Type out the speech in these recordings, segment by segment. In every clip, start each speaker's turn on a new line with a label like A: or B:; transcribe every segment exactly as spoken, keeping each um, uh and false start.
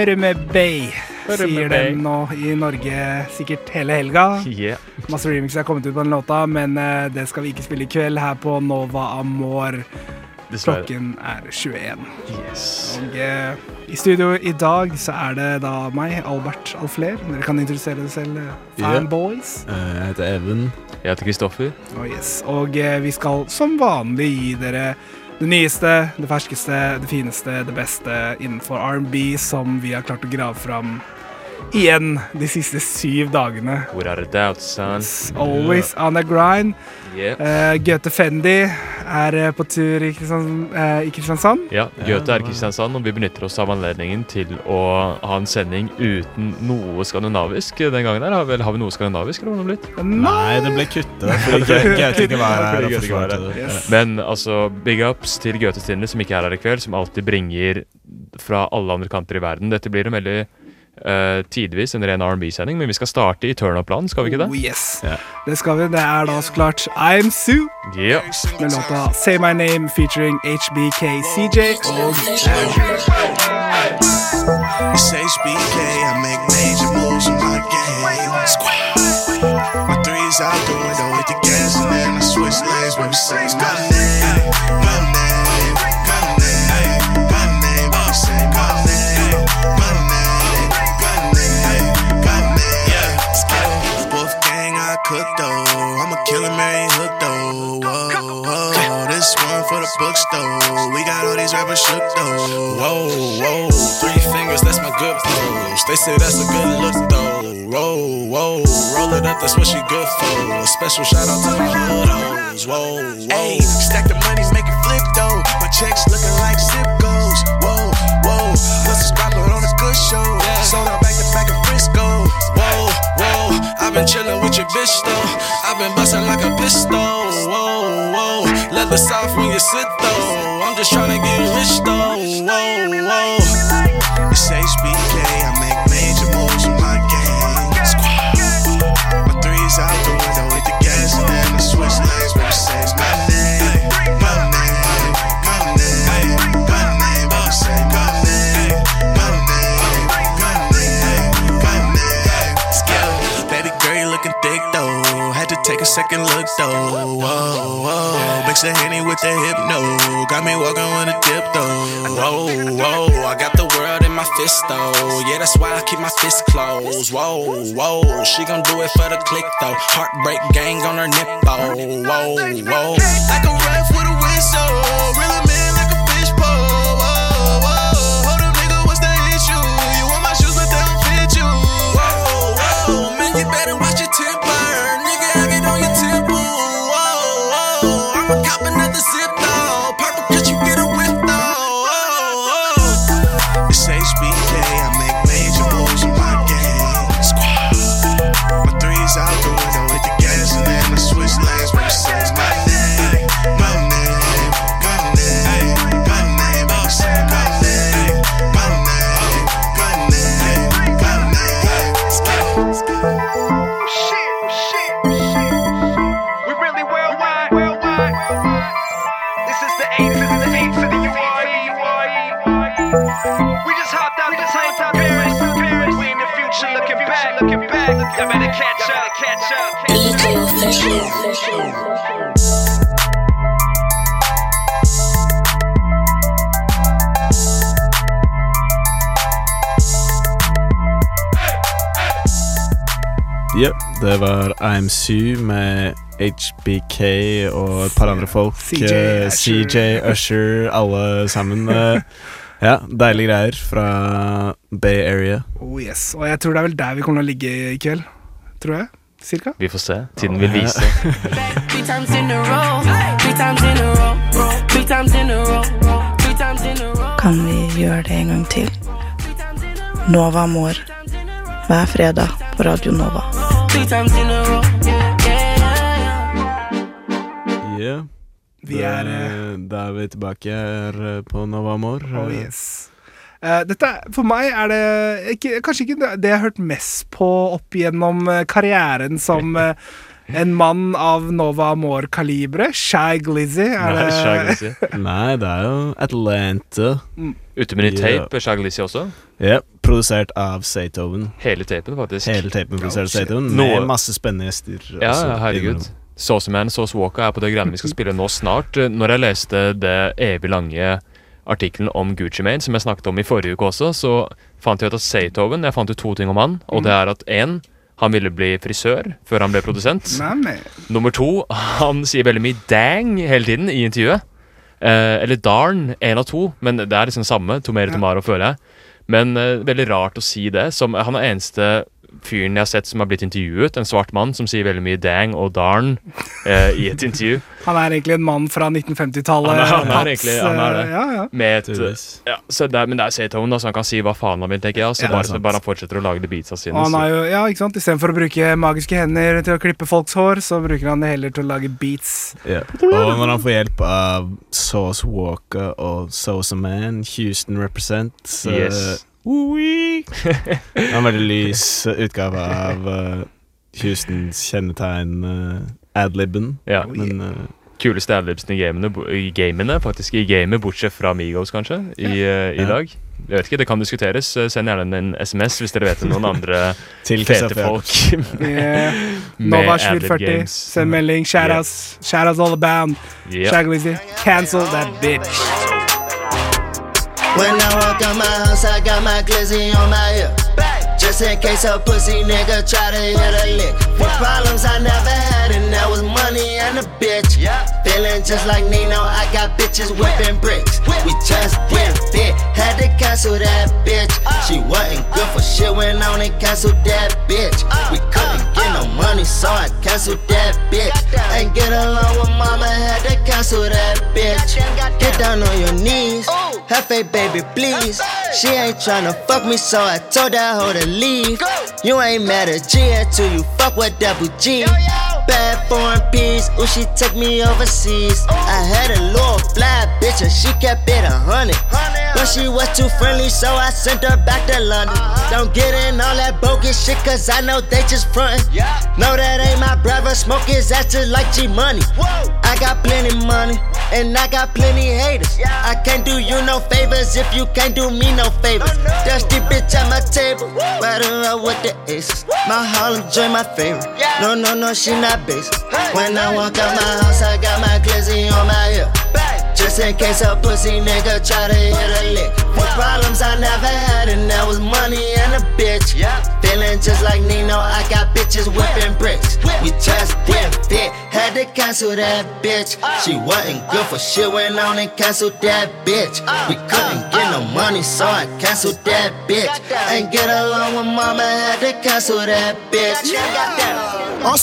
A: Hørme Bay,
B: Hørme
A: sier
B: Bay.
A: den nå i Norge sikkert hele helga.
B: Yeah.
A: Masse remixer har kommet ut på den låta, men eh, det skal vi ikke spille i kveld her på Nova Amor.
B: Dessverre.
A: Klokken er tjueen.
B: Yes.
A: Og eh, i studio i dag så er det da meg, Albert Alfler. Dere kan introdusere dere selv, eh, fanboys.
C: Eh, Jeg heter Even.
B: Jeg heter Kristoffer.
A: Oh, yes. Og eh, vi skal som vanlig gi dere det nyeste, det ferskeste, det fineste, det beste innenfor R and B som vi har klart å grave fram igjen de siste syv dagene.
B: Without a doubt, son.
A: Always on the grind.
B: Yep.
A: Uh, Goethe Fendi er uh, på tur i Kristiansand. Uh, i Kristiansand.
B: Ja, Goethe er i Kristiansand, og vi benytter oss av anledningen til å ha en sending uten noe skandinavisk. Den gangen her har vi, har vi noe skandinavisk, eller hva det har blitt?
C: Nei, det ble kuttet fordi Gø- Gaute ikke var her.
B: Fordi
C: og
B: Gaute ikke var
C: forsvarte
B: her.
C: det.
A: Yes.
B: Men altså, big ups til Goethe Stine, som ikke er her i kveld, som alltid bringer fra alle andre kanter i verden. Dette blir en veldig uh, tidvis en ren R and B-sending, men vi skal starte i turn-up-land, skal vi ikke det?
A: Oh, yes.
C: Ja.
A: Det skal vi. Det er da så klart I'm Sue
B: Ja.
A: med låta Say My Name featuring H B K C J og Azure.
D: It's H B K, I make major moves in my game. Squad. My threes out the window, hit the gas and then I switch lanes. Baby, say my name, my name, my name, my name. Baby, say my name, my name, my name, my name. Yeah, Wolf gang, I cook though. I'm a killer, Mary Hook though. Whoa, whoa, this one for the bookstore. We got all these rappers shook though. Whoa, whoa, three fingers, that's my good pose. They say that's a good look though. Whoa, whoa, roll it up, that's what she good for. A special shout out to my hood hoes. Whoa, whoa, hey, stack the money, make it flip though. My checks looking like zip goes. Whoa, whoa, plus a spot on a good show. Sold out back to back in Frisco. Whoa, whoa, I've been chillin' with your bitch though. I've been bustin' like a pistol. Whoa, whoa, leather soft when you sit though. I'm just tryna get rich though. Whoa, whoa, it's H B K, I make major moves in my game. Squad. My threes out the window, hit the gas and then I switch lanes. Baby, say my name, my name, my name, my name. Baby, say my name, my name, my name, my name. Skip. Baby girl, you looking thick though. Had to take a second look though. Whoa, whoa, mix the Henny with the hypno. Got me walking with a dip though. Whoa, whoa, I got the world in my fist though. Yeah, that's why I keep my fist closed. Whoa, whoa, she gon' do it for the click though. Heartbreak gang on her nipple. Whoa, whoa, like a ref with a whistle. Real man like a fish pole. Whoa, whoa, hold up nigga, what's the issue? You want my shoes but they don't fit you. Whoa, whoa, man, you better watch your temper. Nigga, I get on your temple. Whoa, whoa, I'm a cop another zip though. Purple cut you get a whip though. Whoa, whoa. It's H B K, I make major moves in my game. Squad. My threes out the window, hit the gas and then I switch lanes. Baby, say my name, my name, my name, my name. Baby, say my name, my name, my name, my name.
E: Shit, shit, shit. We really worldwide, worldwide. This is the eighth to the eighth to the U R E, U R E. We just hopped out, we just hopped out Paris, Paris. We in the future looking back, looking back. Y'all better catch up, catch up.
F: D J official.
C: Ja, det var I'm Sue med H B K og et par andre folk.
A: C J,
C: Eh,
A: Usher.
C: C J, Usher, alle sammen. Eh, Ja, deilige greier fra Bay Area.
A: Oh yes, og jeg tror det er vel der vi kommer til å ligge i kveld. Tror jeg, cirka.
B: Vi får se. Tiden vil vise.
G: Three times in a row, three times in a row, three times in a row, three times in a row.
H: Kan vi gjøre det en gang til? Nova Amor, hver fredag på Radio Nova.
G: Three times in a row, yeah, yeah, yeah.
C: Yeah.
A: Vi er eh,
C: Da, da er vi tilbake her eh, på Nova Amor.
A: Oh yes. Eh, dette, for meg er det ikke, kanskje ikke det jeg har hørt mest på opp gjennom eh, karrieren som eh, En mann av Nova Amor-kalibre, Shy Glizzy. Er
B: Nei,
A: det
B: Shy Glizzy.
C: Nei, det er jo Atlanta.
B: Ute med ny
C: Ja.
B: tape, Shy Glizzy også.
C: Ja, produsert av Zaytoven.
B: Hele tapen, faktisk.
C: Hele tapen produsert av Zaytoven,
B: Noe-
C: med masse spennende gjester.
B: Ja,
C: også
B: herregud.
C: innom.
B: Sauce Man, Sauce Walker er på det greiene vi skal spille nå snart. Når jeg leste det evig lange artikkelen om Gucci Mane, som jeg snakket om i forrige uke også, så fant jeg ut at Zaytoven, jeg fant ut to ting om han, og det er at en, han ville bli frisør før han ble produsent.
A: Nei, men
B: Nummer to, han sier veldig mye dang hele tiden i intervjuet. Eh, eller darn, en av to, men det er liksom samme, tomere tomaro føler jeg. Men eh, veldig rart å si det, som han er eneste fyren jeg har sett som har blitt intervjuet, en svart mann som sier veldig mye dang og darn eh, i et intervju.
A: han er egentlig en mann fra nitten femti-tallet.
B: Han er- han er
A: Pats,
B: egentlig- han er det.
A: eh, Ja, ja.
B: Med et,
C: Tydeligvis.
B: ja, så det er, men det er Zaytoven, da, så han kan si hva faen han vil, tenker jeg. Så
A: Ja,
B: bare,
C: det er sant.
B: bare han fortsetter å lage de beatsa sine.
A: Og han
B: så-
A: har jo, ja, ikke sant? Istedenfor å bruke magiske hender til å klippe folks hår, så bruker han det heller til å lage beats.
C: Ja. Og når han får hjelp av Sauce Walker og Sauce Man, Houston represent, så
B: Yes.
C: Ui. Det er en veldig lys utgave av uh, Houstons kjennetegn uh, adlibben.
B: Ja.
C: Men uh,
B: Kuleste adlibsen i gamene, bo- i gamene, faktisk i gamet, bortsett fra Migos, kanskje, i, eh, i
C: Ja.
B: dag. Jeg vet ikke, det kan diskuteres. Eh, Send gjerne en S M S hvis dere vet om noen andre
C: til
B: fete
C: Kristoffer.
B: folk
A: Yeah.
B: med
A: Nova
B: adlib
A: tjue førti,
B: games.
A: send melding, shoutouts, shoutouts all abound.
B: Ja.
A: Shy Glizzy, cancel that bitch.
I: When I walk out my house, I got my glizzy on my hip. Just in case a pussy nigga try to hit a lick. For problems I never had, and that was money and a bitch. Feeling just like Nino, I got bitches whipping bricks. We just didn't fit, had to cancel that bitch. She wasn't good for shit, went on and canceled that bitch. We couldn't get no money, so I canceled that bitch. Ain't get along with mama, had to cancel that bitch. Get down on your knees, Hefe baby please. She ain't tryna fuck me, so I told that hoe to leave. You ain't mad at G until you fuck with Double G. Bad foreign peas, ooh she took me overseas. I had a little fly bitch and she kept it a hundred. But she was too friendly, so I sent her back to London. Don't get in all that bogus shit, cause I know they just frontin'. No, that ain't my brother, smoke his ass just like G Money. I got plenty money, and I got plenty haters. I can't do you no favors if you can't do me no favors. Dusty bitch at my table, riding up with the aces. My Harlem joint my favorite. No, no, no, she not basic. When I walk out my house, I got my glizzy on my hip. Just in case a pussy nigga try to hit a lick. For problems I never had, and that was money and a bitch. Feeling just like Nino, I got bitches whipping bricks. We just didn't fit, had to cancel that bitch. She wasn't good for shit, went on and canceled that bitch. We couldn't get no money, so I canceled that bitch. Ain't get along with mama, had to cancel that bitch.
D: On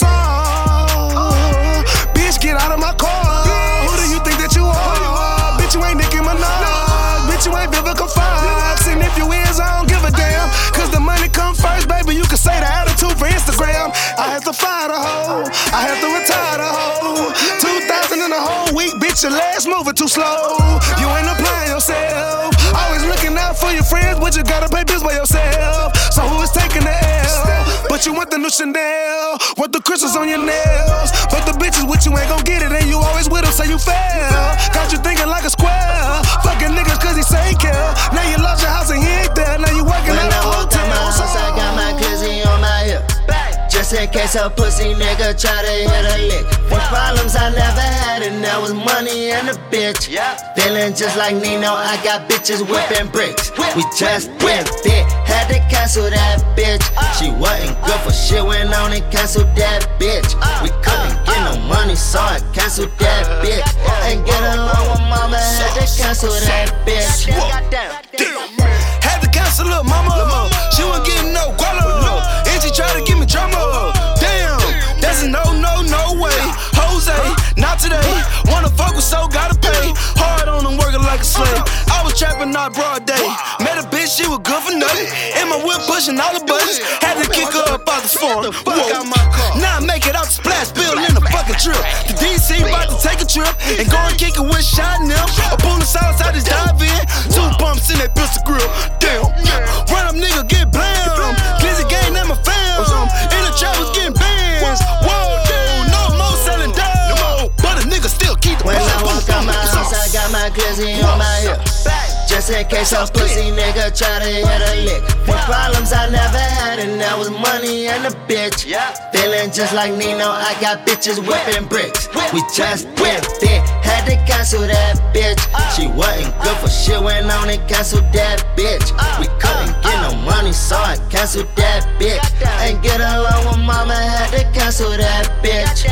D: song, bitch, get out of my car. Who do you think that you are? Bitch, you ain't Nicki Minaj. Bitch, you ain't Vivica Fox. And if you is, I don't give a damn. Cause the money come first, baby. You can say the attitude for Instagram. I have to fire the hoe. I have to retire the hoe. Two thousand in a whole week, bitch, your legs moving too slow. You ain't applying yourself. Always looking out for your friends, but you gotta pay bills by yourself. So who is taking the L? But you want the new Chanel, want the crystals on your nails. But the bitches with you ain't gon' get it, and you always with them, so you fail. Got you thinking like a square. Fucking niggas cause he say he care. Now you lost your house and he ain't there. Now you working
I: When
D: at a
I: I walk
D: hotel.
I: out my house, I got my glizzy on my hip. Just in case a pussy nigga try to hit a lick. For problems I never had, and that was money and a bitch. Feeling just like Nino, I got bitches whipping bricks. We just didn't fit, had to cancel that bitch. She wasn't good for shit, went on and canceled that bitch. We couldn't get no money, so I canceled that bitch. Ain't get along with mama, had to cancel that bitch.
D: Had to cancel up, mama. She wasn't getting no guala. And she tried to give me drama. Damn, that's a no, no, no way. Jose, not today. Wanna fuck with so gotta pay. Hard on them, working like a slave. I was trapping out broad day. Met a bitch, she was good for nothing. In my whip pushing all the buttons. Had to kick her up out the phone. Whoa. Now I make it out the splash, building in a fucking trip. The D C about to take a trip and go and kick it with shot in them. A bullet sauce, I just dive in. Two pumps in that pistol grill. Damn, run up nigga, get blam. Glizzy gang, that my fam. In the trap was getting bands. Whoa, damn.
I: Just in case a pussy nigga try to hit a lick. The problems I never had, and that was money and a bitch. Feeling just like Nino, I got bitches whipping bricks. We just went fit, had to cancel that bitch. She wasn't good for shit, went on and canceled that bitch. We couldn't get no money, so I canceled that bitch. Ain't get along with mama, had to cancel that bitch.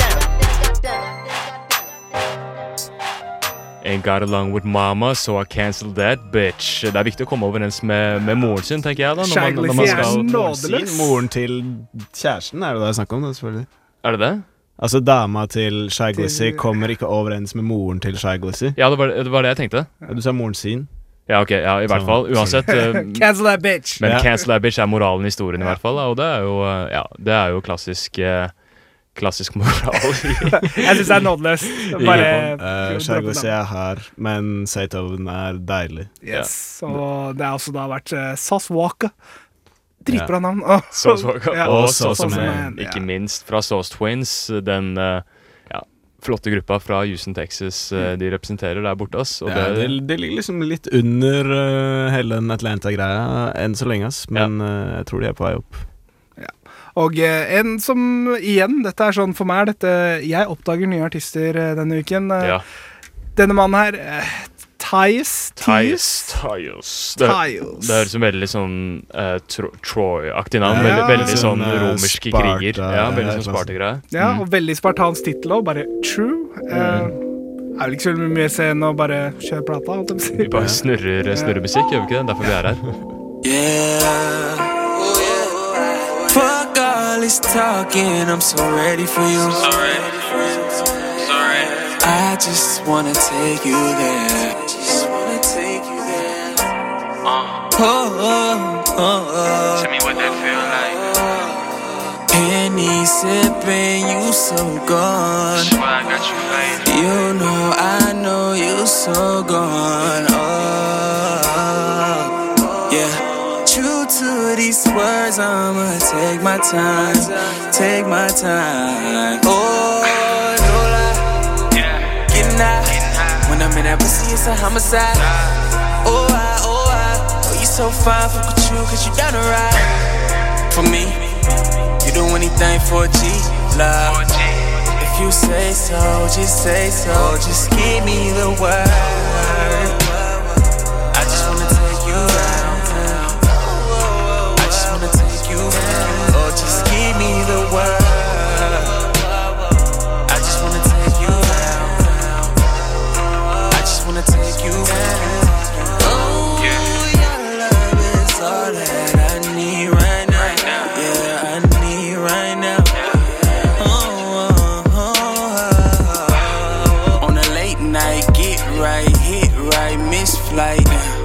B: Ain't got along with mama, so I canceled that bitch. Det er viktig å komme overens med, med moren sin, tenker jeg da. Når man, når man skal...
A: nådeløs.
C: Moren til kjæresten er det det jeg snakker om, det, selvfølgelig.
B: Er det det?
C: Altså, dama til Shy Glizzy kommer ikke overens med moren til Shy Glizzy.
B: Ja, det var det, var det jeg tenkte.
C: Ja, du sa moren sin.
B: Ja, ok, ja, i hvert fall. Uansett. Uh,
A: cancel that bitch!
B: Men
C: ja.
B: cancel that bitch er moralen i historien i hvert fall, da, og det er jo, uh, ja, det er jo klassisk... Uh, klassisk moral.
A: Jeg synes det er nådeløst. Bare...
C: Uh, Shy Glizzy er her, men Zaytoven er deilig.
A: Yes, og det har også da vært uh, Sauce Walker. Dritbra navn. Oh.
B: Sauce Walker.
A: Ja.
B: Og
C: Sauce
B: Sauce Man.
C: Man.
B: Ikke minst fra Sauce Twins, den uh, ja, flotte gruppa fra Houston, Texas, uh, de representerer der borte, ass. Og
C: ja, det, det, det ligger liksom litt under uh, hele den Atlanta-greia enn så lenge, ass. Men ja. uh, jeg tror de er på vei opp.
A: Og eh, en som, igjen, dette er sånn for meg, dette, jeg oppdager nye artister eh, denne uken. Eh,
B: ja.
A: Denne mannen her, eh, Tyus,
B: Tyus, Tyus. Det, det høres som veldig sånn uh, tro, Troy-aktig navn, ja, veldig, veldig sånn romerske Sparta, kriger. Ja, veldig sånn Sparta-greie.
A: Ja,
B: mm.
A: og veldig spartansk titel også, bare True. Eh,
B: mm.
A: er vel ikke så mye scene å bare kjøre plata, holdt jeg på å si.
B: Vi bare snurrer, snurrer musikk, gjør vi ikke det? Derfor vi er her.
J: Yeah. Fuck all this talking, I'm so ready for you. So ready for you. So ready. I just wanna take you there. Just wanna take you there. Uh. Oh, oh, oh, oh. Tell me what that feel like. Penny sipping, you so gone. That's why I got you faded. You know I know you so gone. Oh. To these words, I'ma take my time, take my time. Oh, no lie, yeah. Getting high. When I'm in that pussy, it's a homicide. Oh, I, oh, I, oh, you so fine, fuck with you, cause you down to ride. For me, you do anything for a G, love. If you say so, just say so, just give me the word. I just wanna take you out. Me the world. I just wanna take you out. I just wanna take you out. Oh, yeah. Your love is all that I need right now. Yeah, I need right now. Oh, oh, oh, oh. On a late night, get right, hit right, miss flight.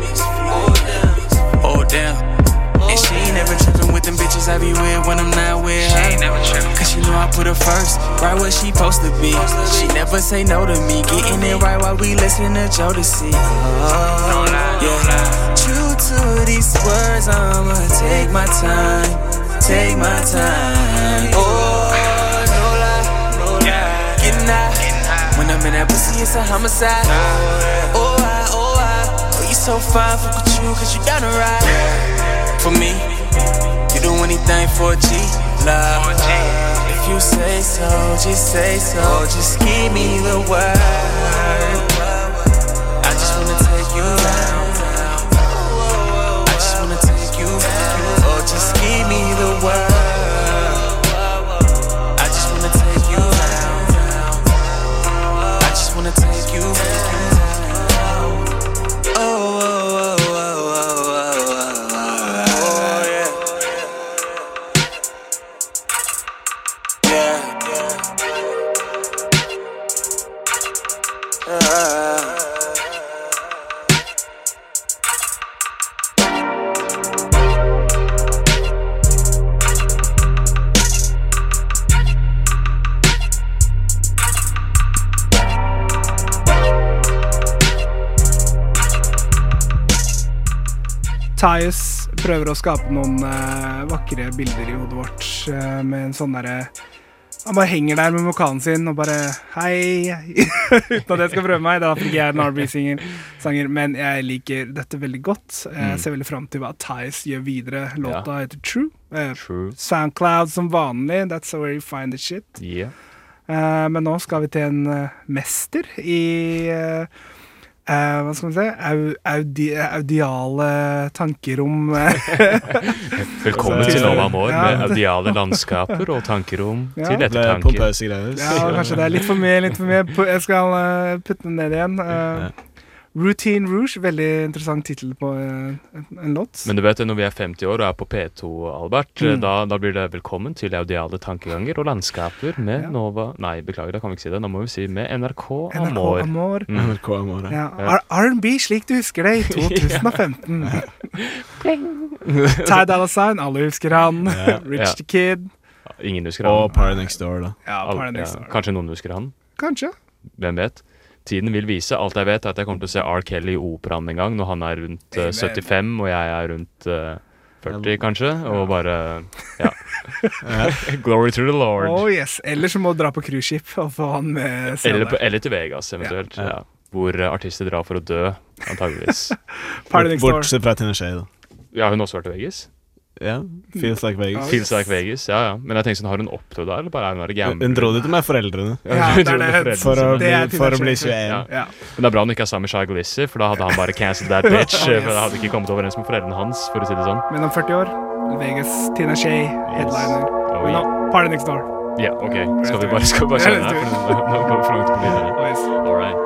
J: Oh damn. And she ain't never trippin' with them bitches I be with when I'm not with her. She ain't never trippin'. Cause she know I put her first, right where she supposed to be. She never say no to me, getting it right while we listen to Jodeci. Oh, yeah. True to these words, I'ma take my time, take my time. Oh, no lie, no lie. Getting high, when I'm in that pussy, it's a homicide. Oh, I, oh, I, oh, you so fine, fuck with you, cause you down to ride. For me, you do anything for a G, love. If you say so, just say so, just give me the word. I just wanna take you out. I just wanna take you out. Oh, just give me the word. I just wanna take you out. I just wanna take you out. Oh, oh, oh, oh, oh, oh, oh.
A: Tyus prøver å skape noen uh, vakre bilder i hodet vårt uh, med en sånn derre Han bare henger der med vokalen sin og bare hei, uten at jeg skal prøve meg. Det er derfor ikke jeg er en R and B-sanger, men jeg liker dette veldig godt. Jeg ser veldig frem til hva Tice gjør videre. Låta heter True. Eh,
B: True.
A: SoundCloud som vanlig, that's where you find the shit.
B: Yeah.
A: Eh, men nå skal vi til en uh, mester i uh, uh, hva skal man si? Au, audi, audiale tankerom.
B: Velkommen til Nova Amor ja. Med audiale landskaper og tankerom ja. Til ettertanker.
C: Pompøse greier.
A: Ja, kanskje det er litt for mye, litt for mye. Jeg skal uh, putte den ned igjen. Uh, ja. Routine Rouge, veldig interessant titel på en, en låt.
B: Men du vet, når vi er femti år og er på P to, Albert, mm. da, da blir det velkommen til audiale tankeganger og landskaper med ja. Nova... Nei, beklager, da kan vi ikke si det. Da må vi si med N R K Amor.
A: N R K Amor.
B: Mm.
C: N R K Amor,
A: ja. ja. R and B slik du husker det i to tusen og femten. Ty Dolla Sign, alle husker han. Ja. Rich ja. the Kid.
B: Ingen husker han.
C: Og Party Next Door, da.
A: Ja, Party Next Door.
B: Ja. Kanskje noen husker han?
A: Kanskje.
B: Hvem vet? Tiden vil vise. Alt jeg vet er at jeg kommer til å se R. Kelly i operaen en gang når han er rundt uh, syttifem og jeg er rundt uh, førti kanskje, og bare ja. Glory to the Lord.
A: Oh yes, eller så må du dra på cruiseskip og få han med selv
B: eller, på, eller til Vegas eventuelt, ja. Ja. Hvor uh, artister drar for å dø, antageligvis.
C: Bortsett fra Tina Shea, da.
B: Ja, hun har også vært i Vegas.
C: Ja, Feels Like Vegas.
B: Feels Like Vegas, ja, ja. Men jeg tenker sånn, har hun opptrådt der, eller bare er hun der gambler?
C: Hun dro dit med foreldrene.
A: Ja, det er det.
C: For å bli, for å bli tjueen.
B: Ja. Ja. Men det er bra hun ikke er sammen med Shai Glisser, for da hadde han bare cancelled that bitch, oh, yes. For da hadde ikke kommet overens med foreldrene hans, for å si det sånn.
A: Men om førti år, Vegas, Tina Shea, headliner. Oh, yeah. No, Party Next Door.
B: Ja, yeah, ok. Skal vi bare, skal vi bare kjenne her, for nå går vi for langt på videre.
A: Oh, yes.
B: All right.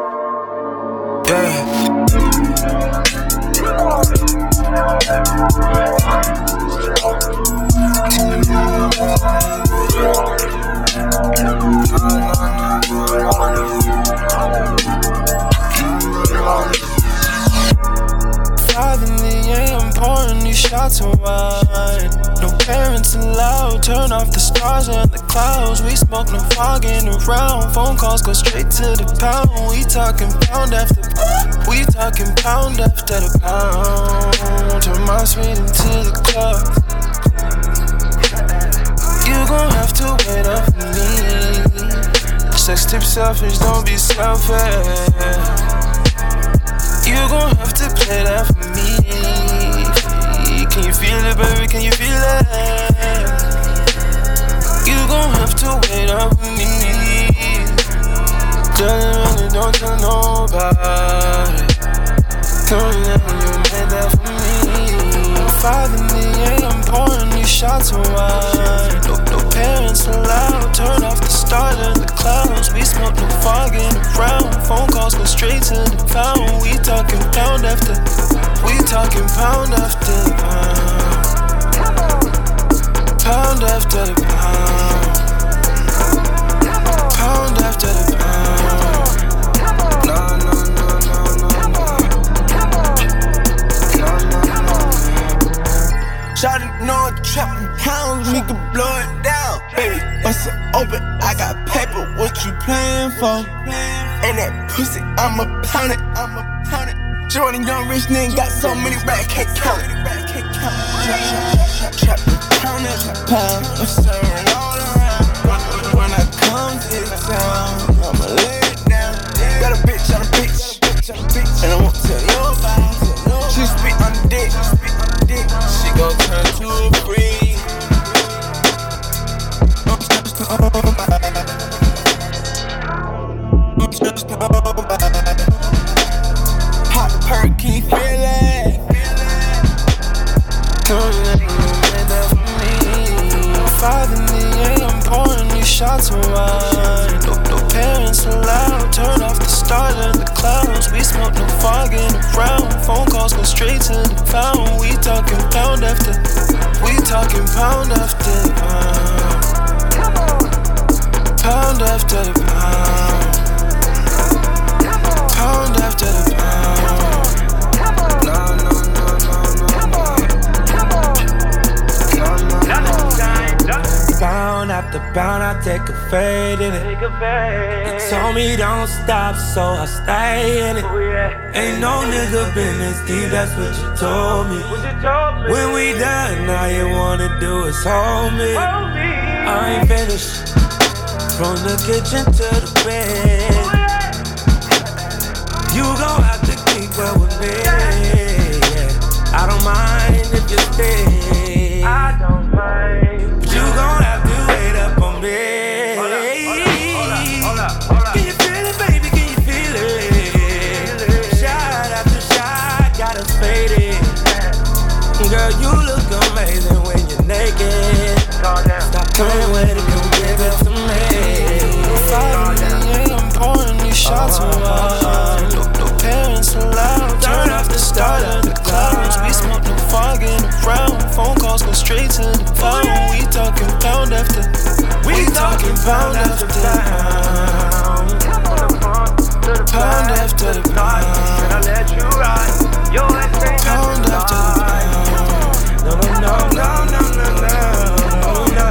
K: Father me, yeah, I'm pouring these shots of wine. No parents allowed, turn off the stars and the clouds. We smoke, no fogging around. Phone calls go straight to the pound. We talking pound after pound. We talking pound after the pound. Turn my suite into the club. You gon' have to wait up for me. Sex tip selfish, don't be selfish. You gon' have to play that for me. Can you feel it, baby? Can you feel it? You gon' have to wait up for me. Darling, really don't tell nobody. Come in when you made that for me. Father me, yeah, I'm pouring these shots of wine. No, no parents allowed, turn off the stars and the clouds. We smoke, no fogging around. Phone calls go straight to the pound. We talking pound after, we talking pound after pound. Pound after the pound. Pound after the pound. No, no, no, no, no, no. No, no, no. Shawty know I'm trapping pounds, we can blow it down. Baby, bust it open, I got paper, what you playing for? And that pussy, I'ma pound it, I'ma pound it. Jordan, young rich nigga, got so many racks, can't count it. Trap the pound after pound, I'm stirring all around. When I come to the town, I'ma lay it down. Got a bitch on a bitch, and I won't tell nobody. She spit on the dick, she gon' turn to a freak. I'm just nobody. I'm just nobody. Pop the perk, can you feel it? Come in, made that for me. Father me, yeah, I'm pouring these shots of wine. No, no parents allowed, turn off the stars and the clouds. We smoke, no fogging around. Phone calls go straight to the pound. We talking pound after, we talking pound after pound. Pound after the pound. Pound after the pound. No, no, no, no, no, no. No, no, no. Pound after pound, I take a fade in it. You told me don't stop, so I stay in it. Ain't no nigga been this deep, that's what you told me. When we done, all you wanna do is hold me. I ain't finished. From the kitchen to the bed, you gon' have to keep up with me. Yeah. I don't mind if you stay. I don't mind. But you gon' have to wait up on me. Hold up, hold up, hold up, hold up. Can you feel it, baby? Can you feel it? Shot after shot, got us faded. Girl, you look amazing when you're naked. Stop playing with it, come give it to me.
L: And I'm pouring these shots of wine. No, no parents allowed. Turn off the start of the clouds. We smoke no fog in the round. Phone calls go straight to the phone. We talking pound after. We talking pound after pound. Pound after the pound.
K: Can I let you ride? Your ass ain't
L: pound after the pound.
K: No, no, no, no, no, no, no, no.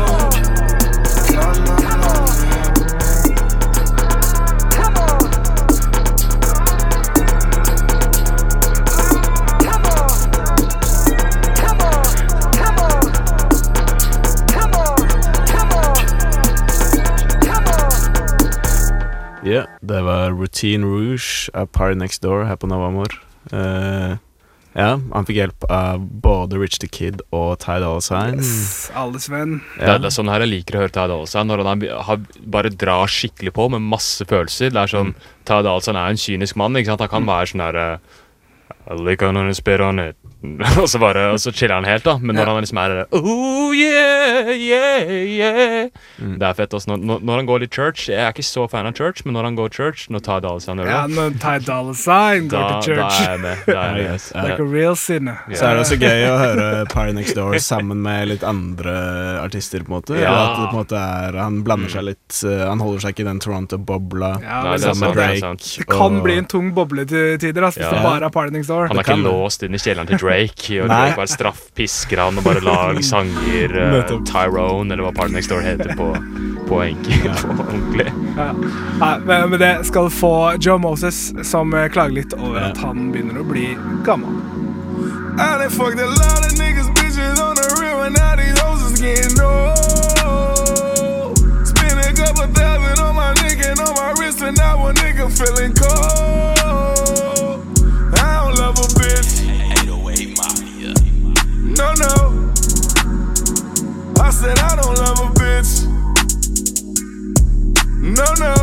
C: Ja, det var Routine Rouge av Party Next Door her på Nova Amor. Uh, ja, han fikk hjelp av både Rich the Kid og Ty Dolla $ign.
A: Yes, alles venn.
B: Ja. Det, det er sånn her jeg liker å høre Ty Dolla $ign, når han har, bare drar skikkelig på med masse følelser. Det er sånn, mm. Ty Dolla $ign er en kynisk mann, ikke sant? Han kan være sånn her I lick on and spit on it. og, så bare, og så chiller han helt da. Men når ja. han liksom er oh yeah, yeah, yeah mm. Det er fett også. Når, når han går litt church, jeg er ikke så fan av church, men når han går church, når Ty Dolla $ign gjør det.
A: Ja, når Ty Dolla $ign går til church.
B: Da er jeg med. Da er jeg med.
A: Like a real sinner.
C: Yeah. Så er det også gøy å høre Party Next Door sammen med litt andre artister på en måte. Ja. At det på en måte er, han blander seg litt, uh, han holder seg ikke i den Toronto-bobla.
A: Ja, sammen med Drake. Det, det kan og... bli en tung boble til tider, altså, hvis ja. det bare er Party Next Door.
B: Han er ikke låst inn i kjelleren til Drake og Drake bare straffpisker han og bare lag sanger uh, Tyrone eller hva Party Next Door heter på, på enkel ja. på ordentlig
A: ja. Ja, men, men det skal få Joe Moses som klager litt over ja. at han begynner å bli gammel.
K: I done fucked a lot of niggas bitches on the real and now these hoes is getting old. Spend a couple thousand on my nigga and on my wrist and now a nigga feeling cold. I don't love a bitch. No, no. I said I don't love a bitch. No, no.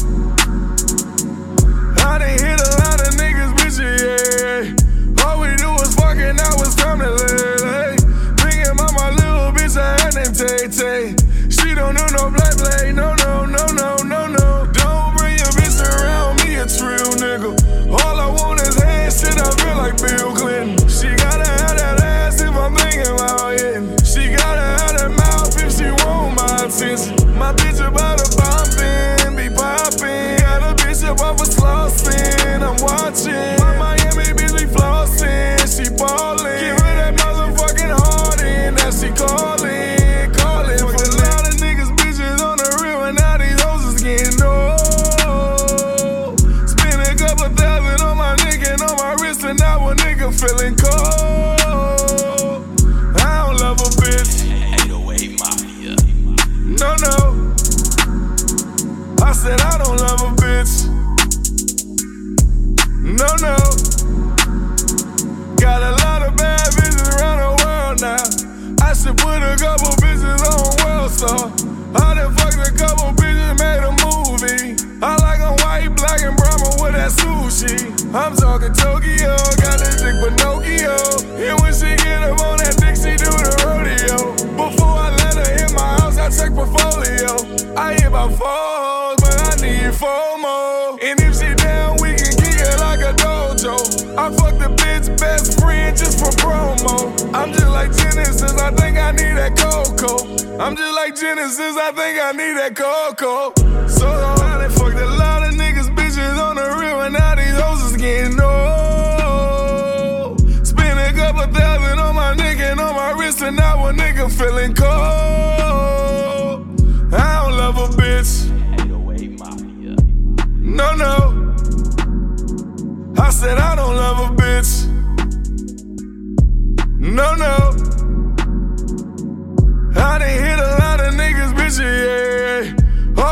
K: I done hit a lot of niggas, bitch, yeah. All we do is fuck and now it's time to live, hey. Thinking about my little bitch, I had named Tay-Tay. She don't do no black blade, no, no, no, no, no, no. Don't bring your bitch around me, a trill nigga. All I want is hand shit, I feel like Bill Clinton. She gotta have that ass if I'm thinking about it. She gotta have that mouth if she want my attention. My bitch about to poppin', be poppin'. Got a bitch up off a slossin', I'm watching. My Miami bitch be flossin', she ballin'. Give her that motherfucking heart in, now she callin', callin'. For a lot of niggas, bitches on the real, and now these hoes is getting old. Spend a couple thousand on my nigga and on my wrist, and now a nigga feeling cold. I don't love a bitch. eight oh eight Mafia. No, no. I said I don't love a bitch. No, no. Got a lot of bad bitches around the world now. I should put a couple bitches on World Star. I done fucked a couple bitches, made a movie. I like a white, black, and brown with that sushi. I'm talking Tokyo, got this dick Pinocchio. And when she get up on that dick, she do the rodeo. Before I let her in my house, I check portfolio. I hit about four hoes, but I need four more. And if she down, we can kick it like a dojo. I fuck the bitch best friend just for promo. I'm just like Genesis, I think I need that cocoa. I'm just like Genesis, I think I need that cocoa. So I done fucked a lot of niggas, bitches on the real, and now these hoes is getting old. Spend a couple thousand on my nigga and on my wrist, and now a nigga feeling cold. I don't love a bitch. No, no. I said I don't love a bitch. No, no. I done hit a lot of niggas, bitch, yeah.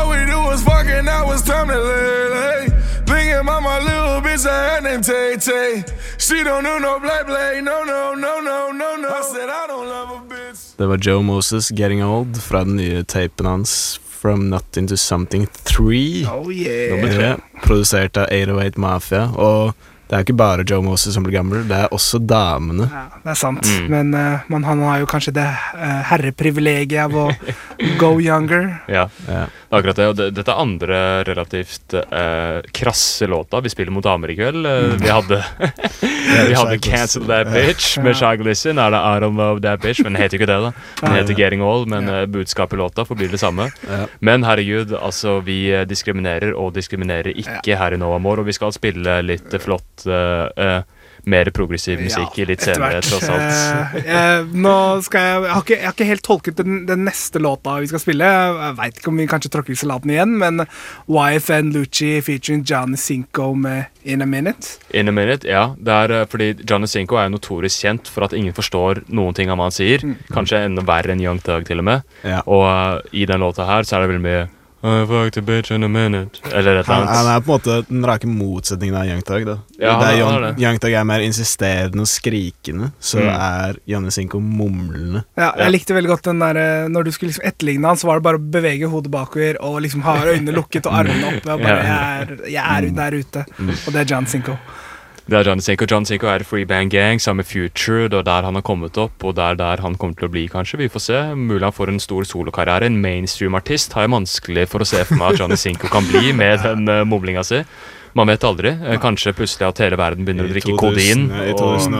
D: tay. She don't do no play play. No, no, no, no, no, no. I said I don't love a bitch.
C: Det var Joe Moses, Getting Old, fra den nye tapen hans From Nothing to Something three.
A: Oh yeah.
C: Nummer tre. Produsert av eight oh eight Mafia. Og det er ikke bare Joe Moses som blir gammel, det er også damene.
A: Ja, det er sant, mm. men uh, man, han har jo kanskje det uh, herreprivilegiet av å go younger.
B: Ja, ja. Akkurat det, og det, dette er andre relativt uh, krasse låta. Vi spiller mot damer i kveld. Uh, mm. Vi hadde, vi hadde Cancel That Bitch med Shai Glizzy. Nå er det I Don't Love That Bitch, men den heter ikke det da. Den heter Getting Old, men uh, budskapet i låta forblir det samme. Ja. Men herregud, altså, vi diskriminerer og diskriminerer ikke ja. Her i Nova More, og vi skal spille litt flott Uh, uh, mer progressiv musikk ja, litt senere, tross alt.
A: Uh, uh, nå skal jeg jeg har, ikke, jeg har ikke helt tolket den, den neste låta vi skal spille. Jeg vet ikke om vi kanskje tråkker i salaten igjen, men Y F N Lucci featuring Johnny Cinco med In a Minute.
B: In a Minute, ja. Det er uh, fordi Johnny Cinco er notorisk kjent for at ingen forstår noen ting av hva han sier. Mm. Kanskje enda verre enn Young Thug til og med. Ja. Og uh, i den låta her så er det veldig mye I fucked a bitch in a minute. Eller et
C: han, han er på en måte den rake motsetningen av Young Thug da.
B: Ja,
C: det er Young,
B: det.
C: Young Thug er mer insisterende og skrikende, så mm. er Johnny Cinco mumlende.
A: Ja, jeg likte veldig godt den der, når du skulle liksom etterligne han, så var det bare å bevege hodet bakover og liksom ha øynene lukket og armene oppe og bare, jeg er, jeg er mm. der ute. Mm. Og det er John Cinco.
B: Det er Johnny Cinco. John Cinco er Free Band Gang sammen med Future, det er der han har kommet opp, og det er der han kommer til å bli, kanskje. Vi får se. Mulig han får en stor solokarriere. En mainstream-artist har jeg vanskelig for å se for meg at Johnny Cinco kan bli med den uh, mumlinga si. Man vet aldri. Uh, kanskje plutselig at hele verden begynner å drikke kodin.
C: I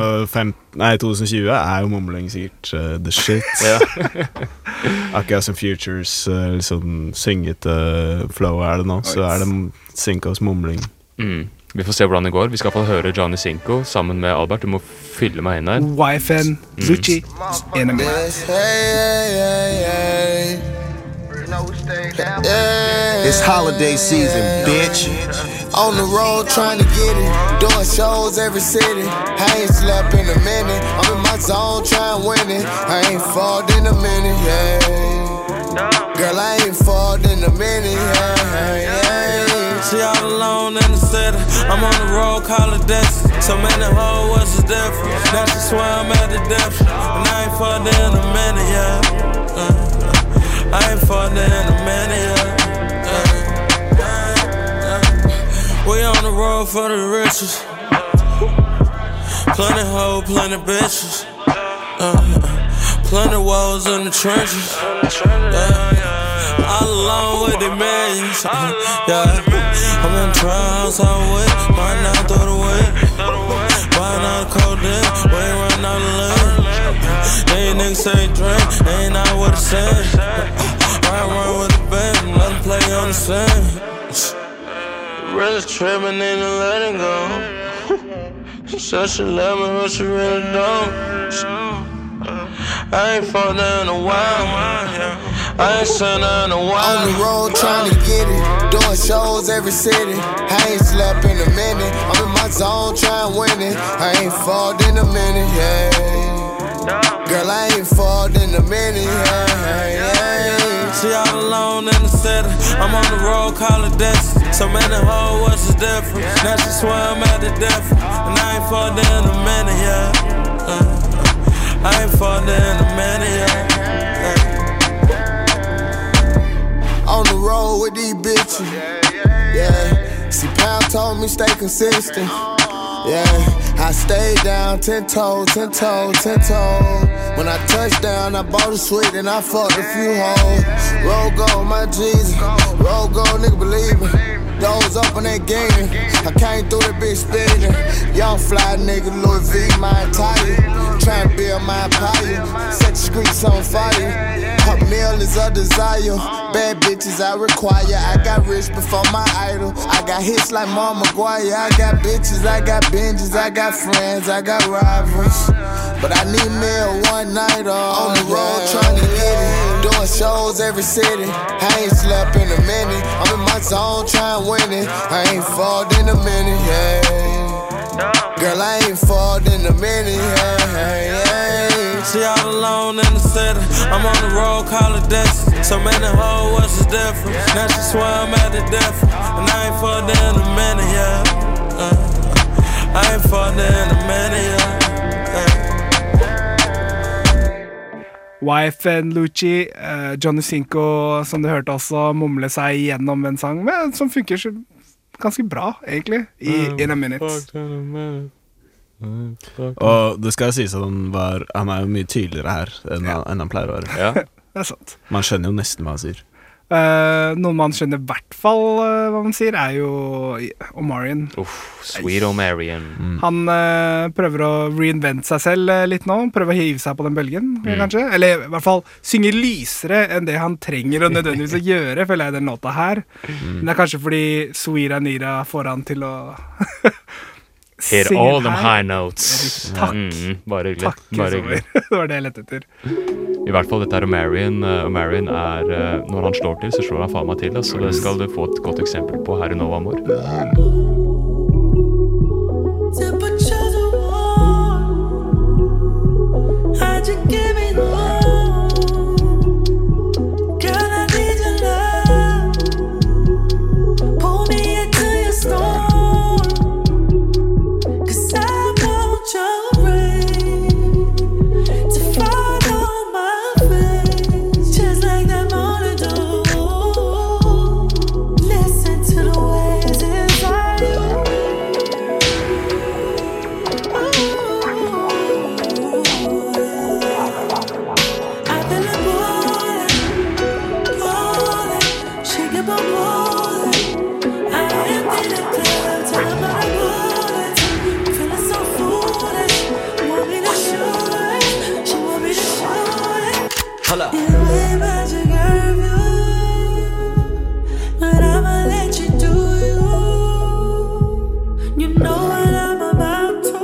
C: tjue tjue er jo mumling sikkert uh, the shit. Akkurat som Futures uh, liksom syngete flow er det nå, så er det Cincos mumling.
B: Mm. Vi får se hvordan det går. Vi skal få høre Johnny Cinco sammen med Albert. Du må fylle meg inn her.
A: Y F N Lucci In a Minute.
I: It's holiday season, bitch. On the road trying to get it, doing shows every city. I ain't slept in a minute. I'm in my zone trying to win it. I ain't fought in a minute, yeah. Girl, I ain't fought in a minute, yeah, yeah.
K: She all alone in the city. I'm on the road, call it this. So many hoes, what's the difference? Now she swear I'm at the depth. And I ain't fought in a minute, yeah. Uh, I ain't fought in a minute, yeah. Uh, uh, we on the road for the riches. Plenty hoes, plenty bitches. Uh, plenty walls in the trenches. Yeah. All alone with the millions, yeah. I'm in the trials, I'm with, might not throw the weight. Buying out the codeine, we ain't running out of lane. These niggas say drink, they ain't out what it's saying. Ride around with the band, let them play on the scene. Really tripping in and letting go. She said she love me, but she really don't. I ain't fought there in a while, I ain't seen her in a while.
I: On the road trying to get it, doing shows every city. I ain't slept in a minute. I'm in my zone trying to win it. I ain't fought in a minute, yeah. Girl, I ain't fought in a minute, yeah, yeah.
K: She all alone in the city. I'm on the road, call it this. So many hoes, what's the difference? Now she swear I'm at the difference. And I ain't fought in a minute, yeah. Uh, I ain't fought in a minute, yeah.
I: On the road with these bitches, yeah. See, Pound told me stay consistent, yeah. I stayed down, ten toes, ten toes, ten toes. When I touched down, I bought a suite and I fucked a few hoes. Roll gold, my Jesus. Roll gold, nigga, believe me. Those up on that game, I came through that bitch spinning. Young fly nigga, Louis V, my attire. Tryna build my empire, set the streets on fire. Her meal is a desire. Bad bitches I require. I got rich before my idol. I got hits like Mom Maguire. I got bitches, I got binges, I got friends, I got rivals. But I need me a one nighter. On the road trying to get it, doing shows every city. I ain't slept in a minute. I'm in my zone trying to win it. I ain't fought in a minute, yeah. Girl, I ain't fought in a minute, yeah, yeah.
K: She all alone in the city. I'm on the road, call it this. So many hoes, what's the difference? Now she swear I'm at the difference. And I ain't fought in a minute, yeah. Uh, I ain't farther in a minute,
A: Wife and Lucci, uh, Johnny Cinco, som du hørte også, mumle seg gjennom en sang, men som funker så ganske bra, egentlig, i In a Minute.
C: Og det skal sies at han var Han er jo mye tydeligere her enn,
A: Ja.
C: han, enn han pleier å være.
B: Ja.
A: Det er sant.
C: Man skjønner jo nesten hva han sier.
A: Uh, noen man skjønner i hvert fall uh, hva man sier, er jo Omarion.
B: Uff, Sweet Omarion.
C: Mm.
A: Han uh, prøver å reinvente seg selv uh, litt nå, prøver å hive seg på den bølgen,
B: Mm.
A: kanskje. Eller i hvert fall synge lysere enn det han trenger å nødvendigvis å gjøre, føler jeg den låta her.
C: Mm.
A: Men det er kanskje fordi Sweet Anira får han til å
B: Hit
A: synge
B: all them
A: her.
B: high notes.
A: Takk.
B: Mm, bare hyggelig.
A: Takk,
B: Bare hyggelig.
A: Kristoffer. Det var det jeg lette etter.
B: I hvert fall dette er Omarion. Uh, Omarion er, uh, når han slår til, så slår han faen meg til. Altså, det skal du få et godt eksempel på her i Nova Amor.
L: Temperatures are warm. How'd you give me the Girl, I need your love. Pull me into your storm. 'Cause I want your rain to fall on my face, just like that morning dew. Listen to the waves inside you. I feel it boiling, boiling, shaking my boiling. I empty the club till I'm out of bullets. Feeling so foolish. Want me to shoot it? She want me to shoot it.
M: Hold up.
L: You ain't magic curfew, but I'ma let you do you. You know what I'm about to.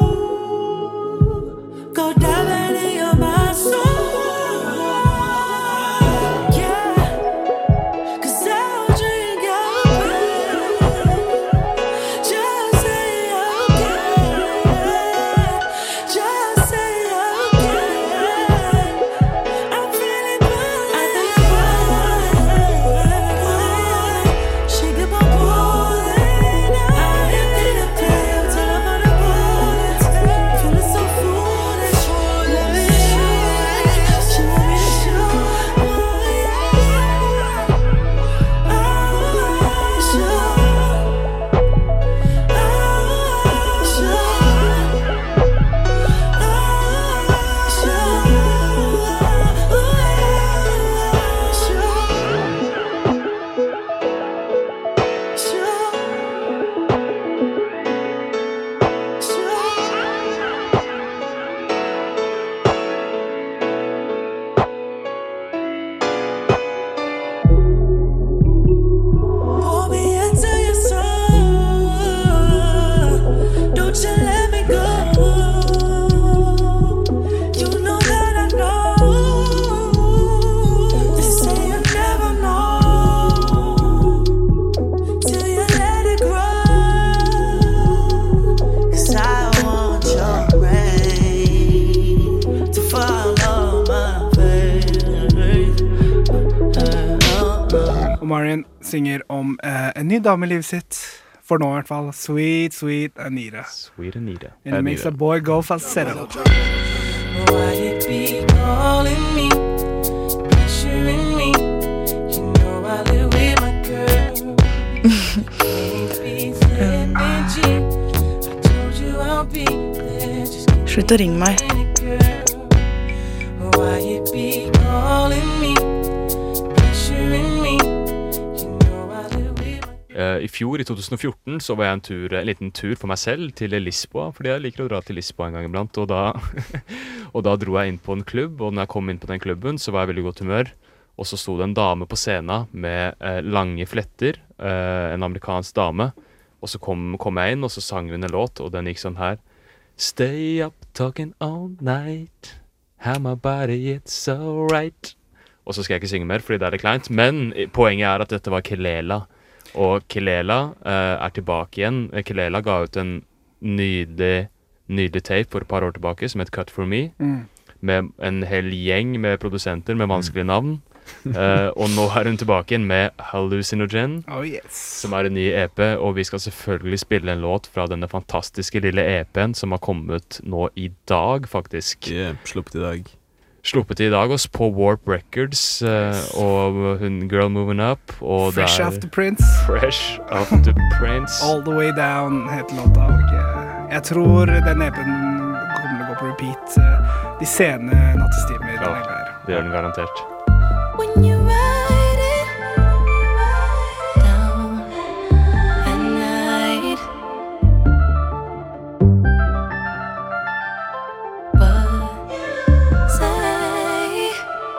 L: Go diving in your mind soul. Yeah, 'cause I'll drink your blood. Just say okay. Just say okay. I'm feeling good. I think she get my boiling. I empty the club till I'm out of bullets. Feeling so foolish. Let me shoot. She want me to shoot. Oh yeah. Oh, shoot. Oh, pull me into your soul. Don't you let me go. You know that I know. They say you never know till you let it grow. 'Cause I want your rain to follow my face.
A: Omarion synger om uh, en ny dame i livet sitt, for nå i hvert fall, Sweet, Sweet Anira.
B: Sweet Anita.
A: And it makes a boy go falsetto.
L: Why you be calling me, pressuring me? You know I live with my girl. Can't be slipping G. I told you I'll be there. Just
H: Slutt å ringe meg.
L: girl. Why you be calling me, pressuring me? You know I live with my
B: Eh, I fjor, i to tusen og fjorten, så var jeg en, tur, en liten tur for meg selv til Lisboa, fordi jeg liker å dra til Lisboa en gang iblant, og da, og da dro jeg inn på en klubb, og når jeg kom inn på den klubben, så var jeg veldig godt humør, og så sto det en dame på scenen med eh, lange fletter, eh, en amerikansk dame, og så kom, kom jeg inn, og så sang hun en låt, og den gikk sånn her: Stay up talking all night, how my body it's so right. Og så skal jeg ikke synge mer, fordi det er litt kleint, men eh, poenget er at dette var Kelela. Og Kelela eh, er tilbake igjen. Kelela ga ut en nydelig, nydelig tape for et par år tilbake som het Cut For Me,
A: Mm.
B: med en hel gjeng med produsenter med vanskelige navn. uh, og nå er hun tilbake igjen med Hallucinogen,
A: oh, yes.
B: som er en ny E P, og vi skal selvfølgelig spille en låt fra denne fantastiske lille E P-en som har kommet nå i dag, faktisk.
C: Yeah, sluppet i dag.
B: Sluppet i dag også på Warp Records, uh, og hun Girl Moving Up, og
A: Fresh
B: der,
A: Off the Prince.
B: Fresh Off the Prince.
A: All the Way Down heter låta, og uh, jeg tror den E P-en kommer til å gå på repeat uh, de sene nattestimer.
B: Ja, det gjør den garantert.
G: When you ride it down at night, but say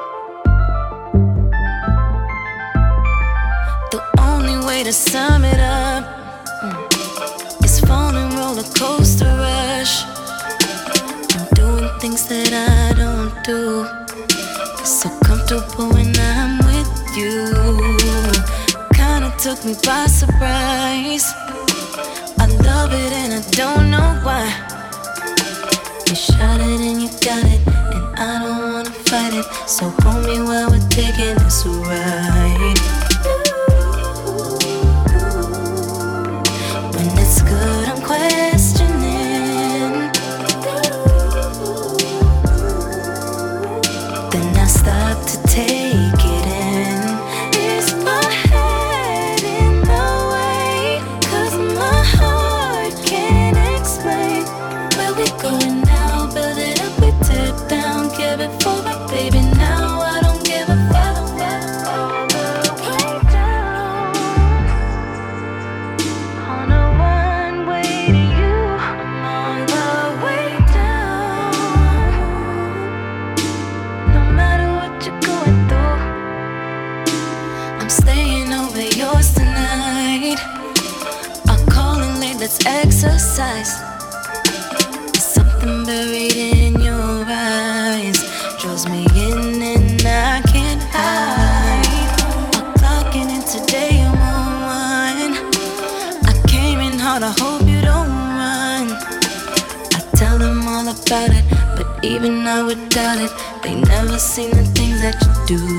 G: the only way to sum it up mm, is falling roller coaster rush. I'm doing things that I don't do. So comfortable when I'm with you. Kinda took me by surprise. I love it and I don't know why. You shot it and you got it, and I don't wanna fight it. So hold me while we're taking this ride. When it's good, I'm questioning. Then I stop to take it in. Is my head in the way? 'Cause my heart can't explain where we going now. Build it up, we tear it down. Give it for me, baby, now I don't give a fuck. All the way down on a one-way to you. All the way down. No matter what you're going through, I'm staying over yours tonight. I'll call in late, let's exercise. There's something buried in your eyes, draws me in and I can't hide. I'll clock it in today, I'm on one. I came in hard, I hope you don't run. I tell them all about it, but even I would doubt it. They never seen the things that you do.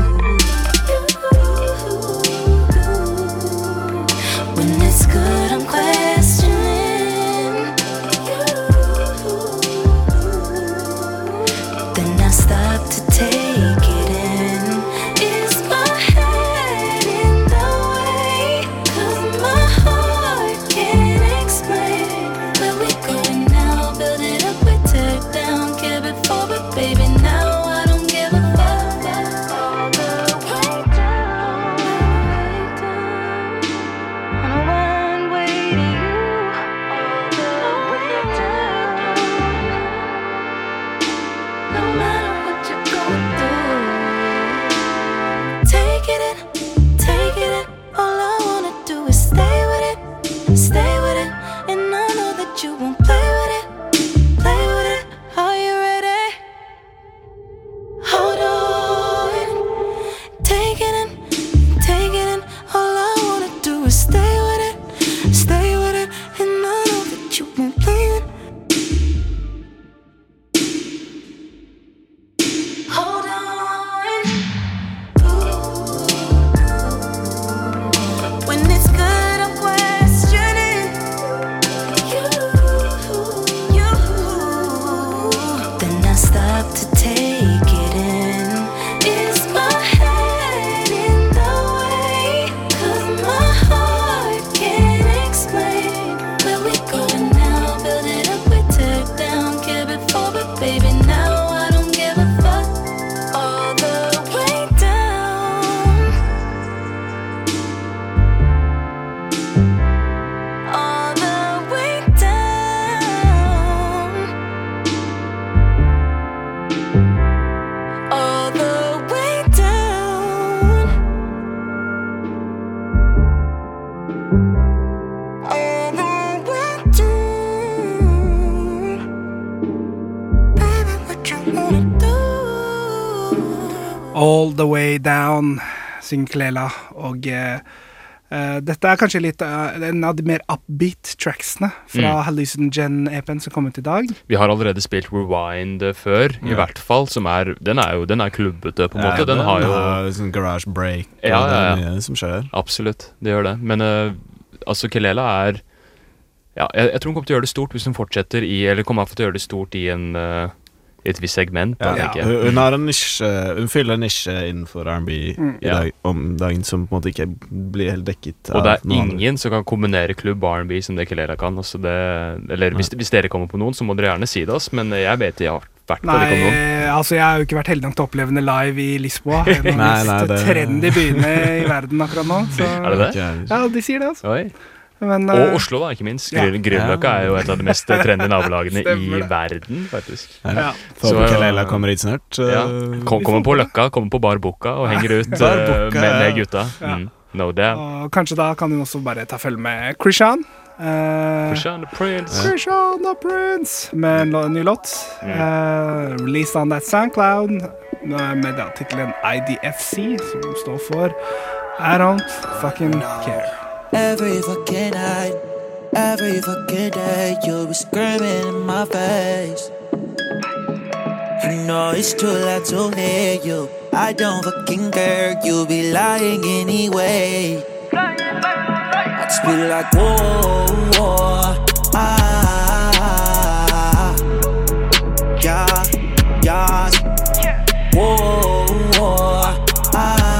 G: When it's good, I'm questioning. Then I stop to take it in. Is my head in the way? 'Cause my heart can't explain where we going now. Build it up, we tear it down. Give it forward, baby, now I don't give a fuck. All the way down, on a one-way to you. All the way down, no matter what you're going through. Take it in, take it in. All I wanna do is stay with it, stay with it. And I know that you won't play with it, play with it. Are you ready? Hold on. Take it in, take it in. All I wanna do is stay with it, stay with it. And I know that you won't play it. Hold on. When it's good, I'm questioning you, you. Then I stop to take it in. Is my head in the way? 'Cause my heart can't explain where we going now. Build it up, we tear it down. Give it forward, baby, now I don't give a fuck. All the way down, all the way down, all the way down, all the way down. Baby, what you wanna do?
A: All the Way Down, synger Kelela. Og eh, Uh, dette er kanskje litt uh, en av de mer upbeat tracksene fra mm. Hallucinogen-E P-en som kom ut i dag.
B: Vi har allerede spilt Rewind før, ja. I hvert fall, som er, den er jo den er klubbete på en måte.
C: Ja,
B: den har jo
C: sånn garage break,
B: ja, ja, ja.
C: Det er mye som skjer.
B: Absolutt, det gjør det. Men uh, altså, Kelela er, ja, jeg, jeg tror hun kommer til å gjøre det stort hvis hun fortsetter i, eller kommer til å gjøre det stort i en... Uh, I et visst segment, da,
C: ja, ja. Hun, har en nisje, hun fyller en nisje innenfor R and B mm. i dag, om dagen som på en måte ikke blir helt dekket.
B: Og det er ingen andre. Som kan kombinere klubb R and B som det Kelela kan. Altså det, eller hvis, hvis dere kommer på noen, så må dere gjerne si det oss, men jeg vet jeg har vært på det ikke noen.
A: Altså jeg har jo ikke vært heldig nok til å oppleve det live i Lisboa. En av de mest trendy byene i verden akkurat nå. Så.
B: Er det det?
A: Ja, de sier det altså.
B: Oi.
A: Men,
B: og Oslo da, ikke minst. Ja. Grünerløkka er jo et av de mest trendy nabolagene i verden, faktisk.
C: Ja. Ja. Så Kelela kommer hit snart. Uh,
B: ja. Kom, kommer på Løkka, kommer på Bar Boca og henger ut uh, med, med gutta. Ja. Mm. No doubt.
A: Og kanskje da kan hun også bare ta følge med Krishan.
B: Uh, Krishan the Prince.
A: Krishan the Prince. Med en ny låt. Mm. Uh, released on that SoundCloud. Med da titlen I D F C, som står for I don't fucking care.
M: Every fucking night, every fucking day, you'll be screaming in my face. I know it's too loud to hear you. I don't fucking care, you'll be lying anyway. I'd just be like, whoa, whoa, ah, yeah, yeah, whoa, whoa, ah.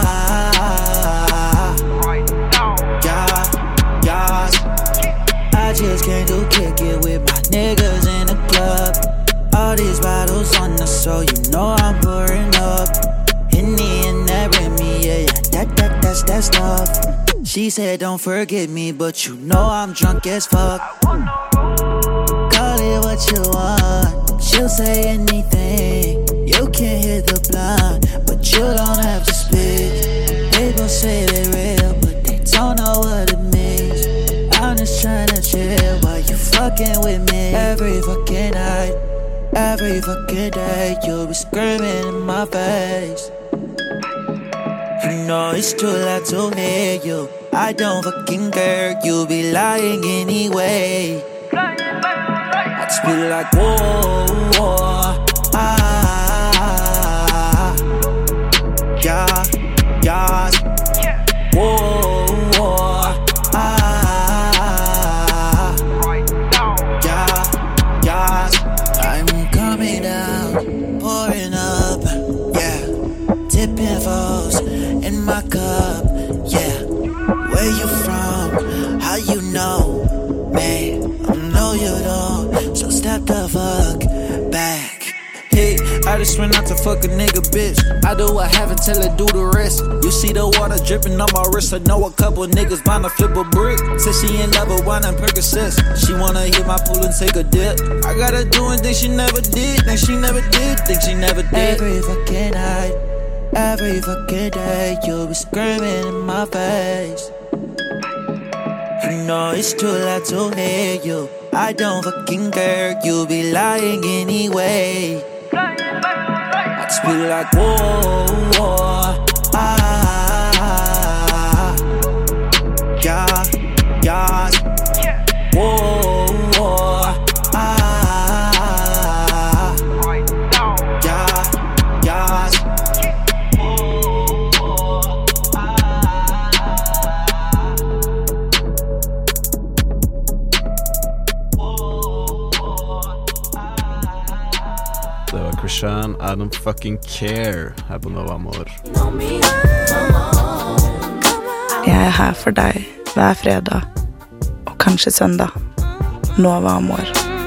M: I just came to kick it with my niggas in the club. All these bottles on us, so you know I'm pouring up. Henny and that Remy, yeah, yeah, that, that, that's that stuff. She said don't forget me, but you know I'm drunk as fuck. Call it what you want, she'll say anything. You can hit the blunt, but you don't have to spit. They both say they're real, but they don't know what it means. I'm just tryna chill while you fucking with me. Every fucking night, every fucking day, you'll be screaming in my face. I know it's too loud to hear you. I don't fucking care, you'll be lying anyway. I'd just be like, whoa, whoa, ah, yeah, yeah, whoa, whoa, ah. Pouring up, yeah. Tipping foes in my cup, yeah. Where you from? How you know? Man, I know you don't. So step the fuck back. Hey, I just went out to fuck a nigga, bitch. I do what I have until I do the rest. You see the water dripping on my wrist. I know a couple niggas bound to flip a brick. Said she ain't never wine and Percocets. She wanna hit my pool and take a dip. I gotta do and think she never did. Think she never did. Think she never did. Every fucking night, every fucking day, you'll be screaming in my face. I know it's too loud to hear you. I don't fucking care, you'll be lying anyway. I'd just be like, whoa, whoa, ah, yeah, yeah, whoa, whoa, ah, yeah, yeah.
C: Det var Krishan, I don't fucking care, her på Nova Amor.
H: Jeg er her for deg hver fredag, og kanskje søndag. Nova Amor.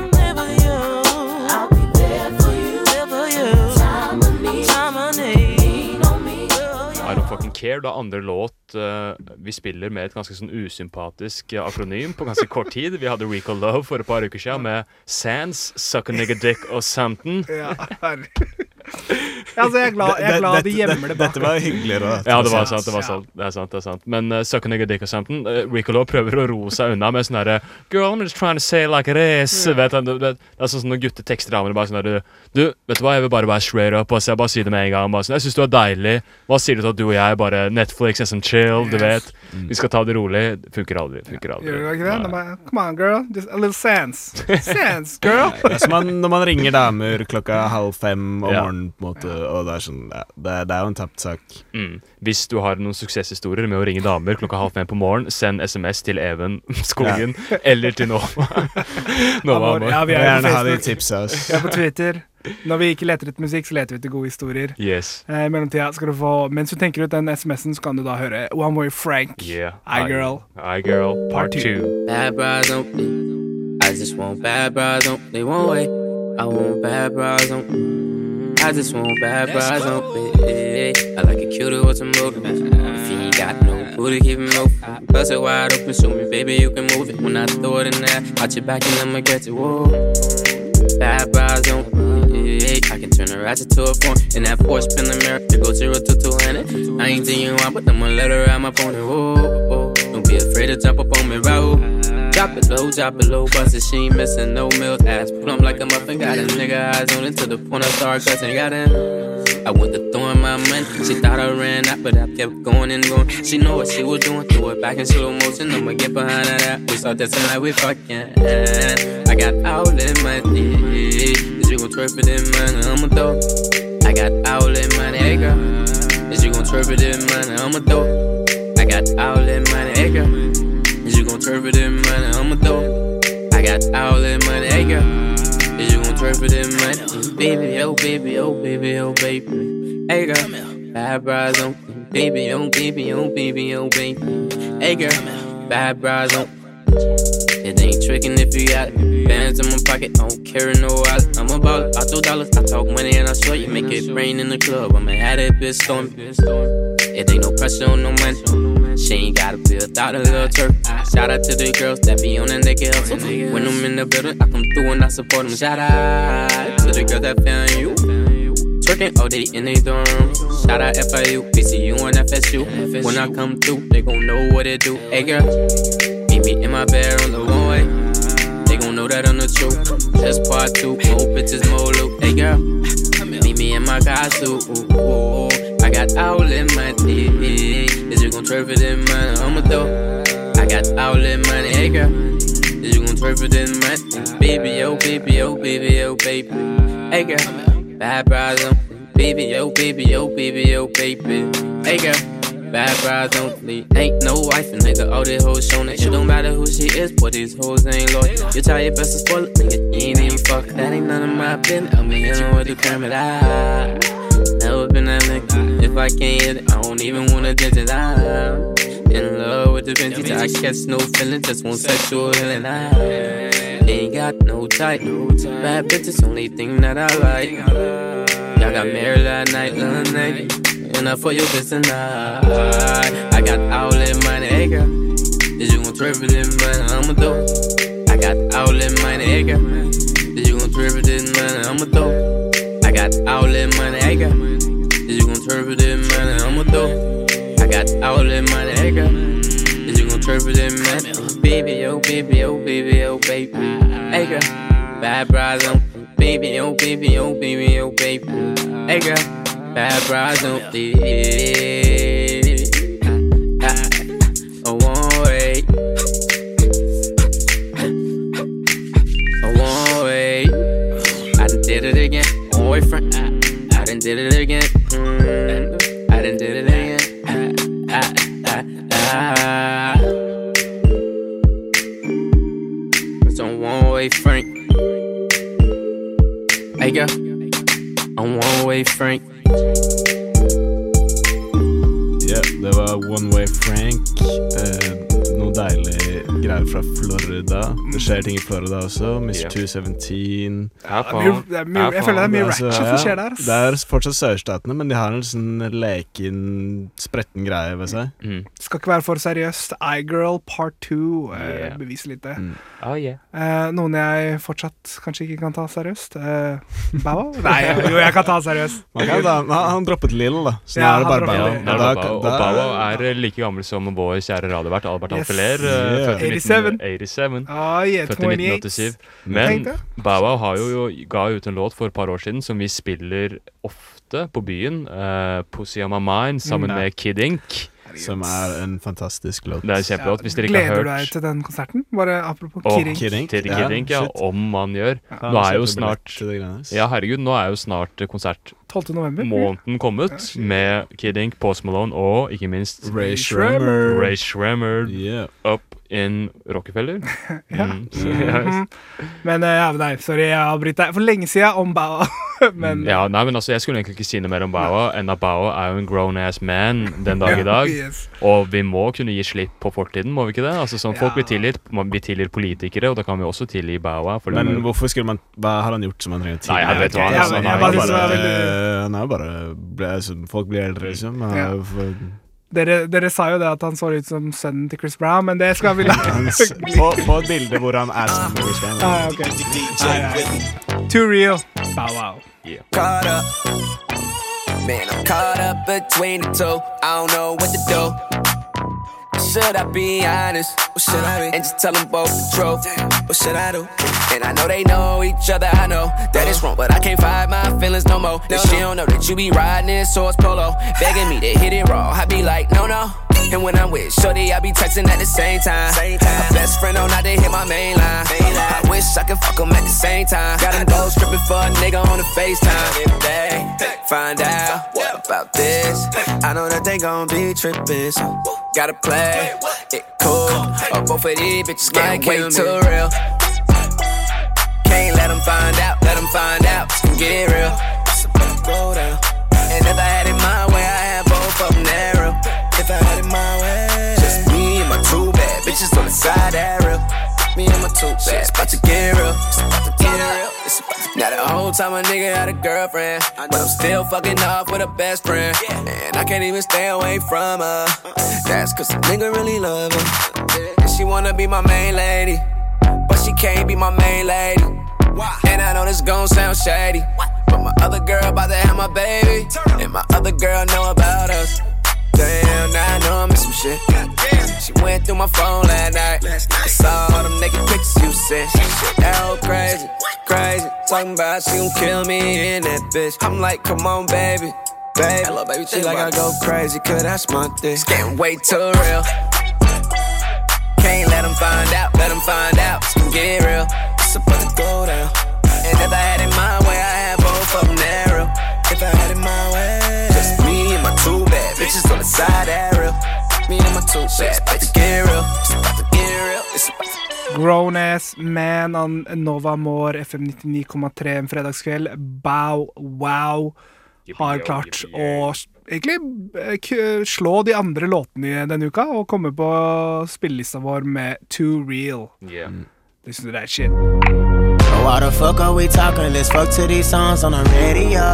B: I don't fucking care, da andre låt uh, vi spiller med et ganske sånn usympatisk uh, akronym på ganske kort tid. Vi hadde Recall Love for et par uker siden med Sans, Suck a Nigga Dick og Something.
A: Ja, altså, jeg er glad, jeg er glad de gjemmer det bak.
C: Dette var hyggeligere.
B: Ja, det var sant, det var sant. Det er sant, det er sant. Men uh, Suck a Nigga Dick og Something, uh, Recall Love prøver å roe seg unna med sånn her Girl, I'm just trying to say like it is. Yeah. Vet du, det, det er sånn når gutter tekster av meg bare sånn her Du, vet du hva, jeg vil bare være straight up, altså, jeg bare sier det med en gang. Bare sånn, jeg synes du er deilig. Hva sier du til at du og jeg bare Netflix and some chill? chill, du vet. Vi skal ta det rolig. Funker aldri. Funker aldri.
A: Gjør det ikke det? Bare, come on, girl. Just a little sense. Sense, girl.
C: Det er som man, når man ringer damer klokka halv fem om
B: Ja.
C: morgenen, på en måte, og det er sånn, ja, det, det er jo en tapt sak.
B: Mm. Hvis du har noen suksesshistorier med å ringe damer klokka halv fem på morgen, send sms til Even Skogen, eller til Nova. Nova Amor.
A: Ja, vi er
C: Gjerne
A: på
C: ha de
A: Facebook.
C: tipsa oss.
A: Vi er på Twitter. Når vi ikke leter etter musikk, så leter vi etter gode historier.
B: Yes.
A: Eh, I mellomtida skal du få, mens du tenker ut den sms'en, så kan du da høre One Way Frank,
B: Yeah.
A: I Girl.
B: I Girl, part two.
J: Bad bras on me. I just want bad bras on me. One way. I want bad bras on me. I just want bad bras on me. I like it cuter with some motive. If you ain't got no booty, keep it moving. Bust it wide open, show me, baby, you can move it. When I throw it in there, watch your back and I'ma get it. Whoa. Bad bras on me. I can turn a ratchet to a phone. And that Porsche Panamera, it goes zero to two hundred. I ain't thinking you out, but I'ma let her ride my pony. Whoa, whoa. Don't be afraid to jump up on me, Raul. Drop it low, drop it low, bust it, she ain't missing no meals. Ass plump like a muffin, got a nigga eyes on it to the point I start cussing. Got in. I went to throwing my money. She thought I ran out, but I kept going and going. She know what she was doing, threw it back in slow motion. I'ma get behind her. We start dancing like we fucking. I got all in my dick. Is you gon' twerk it in money? I'ma throw. I got all in money, hey girl. Is you gon' twerk it in money? I'ma throw. I got all in money, hey girl. Is you gon' twerk it in money? I'ma throw. I got all in money, hey girl. Is you gon' twerk it in money? Baby, oh baby, oh baby, oh baby. Hey girl, bad bras on. Baby, oh baby, oh baby, oh baby. Hey girl, bad bras on. It ain't tricking if you got it. Bands in my pocket, I don't carry no wallet. I'm a baller, I throw dollars, I talk money and I show you. Make it rain in the club, I'ma have that bitch storm. It ain't no pressure on no money. She ain't gotta be a thought of little turk. Shout out to the girls that be on the naked hustle. When I'm in the building, I come through and I support them. Shout out to the girls that found you. Twerking all day in they dorm. Shout out F I U, B C U and F S U. When I come through, they gon' know what it do. Hey girl, meet me in my bed on the one way. They gon' know that I'm the truth. Just part two, more bitches, more loot. Hey girl, meet me in my car suit. Ooh, ooh. I got all in my dick. Is you gon' twerk it in money? I'ma throw. I got all in money. Hey girl, is you gon' twerk it in money? Baby, oh baby, oh baby, oh baby. Hey girl, bad bras on. Baby, oh baby, oh baby, oh baby. Hey girl, bad bras on me. Ain't no wife, a nigga, all these hoes shown it. It don't matter who she is, but these hoes ain't loyal. You try your best to spoil it, nigga, you ain't even fuck. That ain't none of my business. I'm in with the Kermit. I never been that nigga. If I can't hit it, I don't even wanna ditch it. I'm in love with the vintage. I catch no feeling, just want sexual healing. I ain't got no type. Bad bitches, only thing that I like. Y'all got married that night, little nigga. And I for your bitch tonight. I got all in money, hey girl. Is you gon' twerk it in money? I'ma throw. I got all in money, hey girl. Is you gon' twerk it in money? I'ma throw. I got all in money, hey girl. Is you gon' twerk it in money? I'ma throw. I got all in money, hey girl. Is you gon' twerk it in money? Baby, oh baby, oh baby, oh baby. Hey girl, bad bras on. Baby, oh baby, oh baby, oh baby. Hey girl, bad bras on. Oh, one way. Oh, one way. I done did it again, boyfriend. I done did it again. Mm, I done did it again. Ah, ah, ah, ah. It's on one way, Frank. Hey girl, on one way, Frank.
C: Ja, yeah, det var One Way Frank. Eh, noe deilig greier fra Florida. Det skjer ting i Florida også. mister two seventeen.
A: Ja, det er mye, jeg føler det er mye ratchet som skjer der.
C: Det er fortsatt sørstatene, men de har en sånn leken, spretten greie ved seg.
A: Mm. Det skal ikke være for seriøst. I-Girl Part two eh, yeah. beviser litt det.
B: Mm. Oh, yeah.
A: eh, noen jeg fortsatt kanskje ikke kan ta seriøst. Eh, Bauer? Nei, jo, jeg kan ta seriøst.
C: Man kan da, han, han droppet Lil, da. Så ja, er det bare Bauer.
B: Ja, da, og Bauer er like gammel som vår kjære radiovert Albert
A: yes.
B: Alfiler. Yeah. Født i
A: eighty-seven.
B: eighty-seven.
A: Ah, yeah,
B: Født i nineteen åttisju. Men Bauer har jo, jo ga ut en låt for et par år siden som vi spiller ofte på byen. Uh, Pussy on My Mind sammen mm. med Kid Ink.
C: som er en fantastisk låt.
B: Det er kjempelåt. Hvis dere ikke har
A: Gleder
B: hørt
A: du deg til den konserten? Bare apropos
B: Åh,
A: Kidding.
C: Kidding.
B: Til
C: Ja,
B: Kidding, ja,
C: shit.
B: om man gjør.
C: Ja,
B: Nå er jo
C: kjøper
B: snart
C: billett til det greiene.
B: Ja, herregud, nå er jo snart konsert
A: tolvte november.
B: måneden kommet med Kidding, Post Malone og ikke minst
C: Ray Schremer.
B: Ray Schremer
C: Yeah.
B: up in Rockefeller.
A: Ja.
B: Mm. Så, ja,
A: Mhm. Men eh, ja, nei, sorry, jeg avbryter deg for lenge siden om Baua. Men
B: ja, nei, men altså, jeg skulle egentlig ikke si noe mer om Baua enn at Baua er jo en grown-ass man den dag i dag.
A: Yes.
B: Og vi må kunne gi slipp på fortiden, må vi ikke det? Altså, sånn, folk
A: Ja.
B: blir tilgitt, man blir tilgitt politikere, og da kan vi også tilgi Baua. for
C: Men
B: det-
C: hvorfor skulle man Hva har han gjort som han trenger til?
B: Nei, jeg vet hva han-
C: Ok,
B: altså,
C: han
B: jeg
C: er
A: bare
C: jo
A: synes det var
C: bare
A: veldig-
C: Han er jo bare ble, sånn, folk blir eldre, liksom. Han er
A: Ja.
C: jo for-
A: Dere, dere sa jo det at han så ut som sønnen til Chris Brown, men det skal vi la
C: Han s- på, på et bilde hvor han er sammen med Chris Brown.
A: ah, okay. ah, ja. Too real. Bow wow.
N: Caught up, man, I'm caught up between the two. I don't know what to do. Should I be honest? Or should I be? And just tell them both the truth. What should I do? And I know they know each other, I know that it's wrong, but I can't fight my feelings no more. And she don't know that you be riding this horse polo, begging me to hit it raw. I be like, no, no. And when I'm with shorty, I be texting at the same time. Same time. My best friend on not to hit my main line. Main line. I wish I could fuck him at the same time. Got him go stripping for a nigga on the FaceTime. If they find out about this, I know that they gon' be tripping. So gotta play it cool, or both of these bitches might wait too real. Can't let them find out, let them find out. It's gonna get real. It's about to go down. And if I had it my way, I had both of them narrow. If I had it my way, just me and my two bad bitches on the side that real. Me and my two bad, it's about to get real. It's about to get real. It's about to now the whole time a nigga had a girlfriend, but I'm still fucking off with a best friend, and I can't even stay away from her. That's cause the nigga really love her, and she wanna be my main lady, but she can't be my main lady. And I know this gon' sound shady, but my other girl about to have my baby, and my other girl know about us. Damn, now I know I'm in some shit. She went through my phone last night. I saw all them naked pictures you sent. That whole crazy, crazy. Talking about she gon' kill me in that bitch. I'm like, come on, baby, baby. Hello, baby. She like I go crazy, cause that's my thing. It's getting way too real. Can't let them find out, let them find out. It's gonna get real. It's about to go down. And if I had it my way, I had both of them narrow. If I had it my way, just me and my two bad bitches on the side that real. Me and my two bad bitches get real. It's about to get real. It's about to
A: Grown ass man on Nova More, F M nittionio komma tre en fredagskveld. Bow wow har klart å egentlig eh, k- slå de andre låtene denne uka og komme på spillelista vår med Too Real.
B: Yeah.
A: Listen to that shit.
O: Why the fuck are we talking? Let's fuck to these songs on the radio.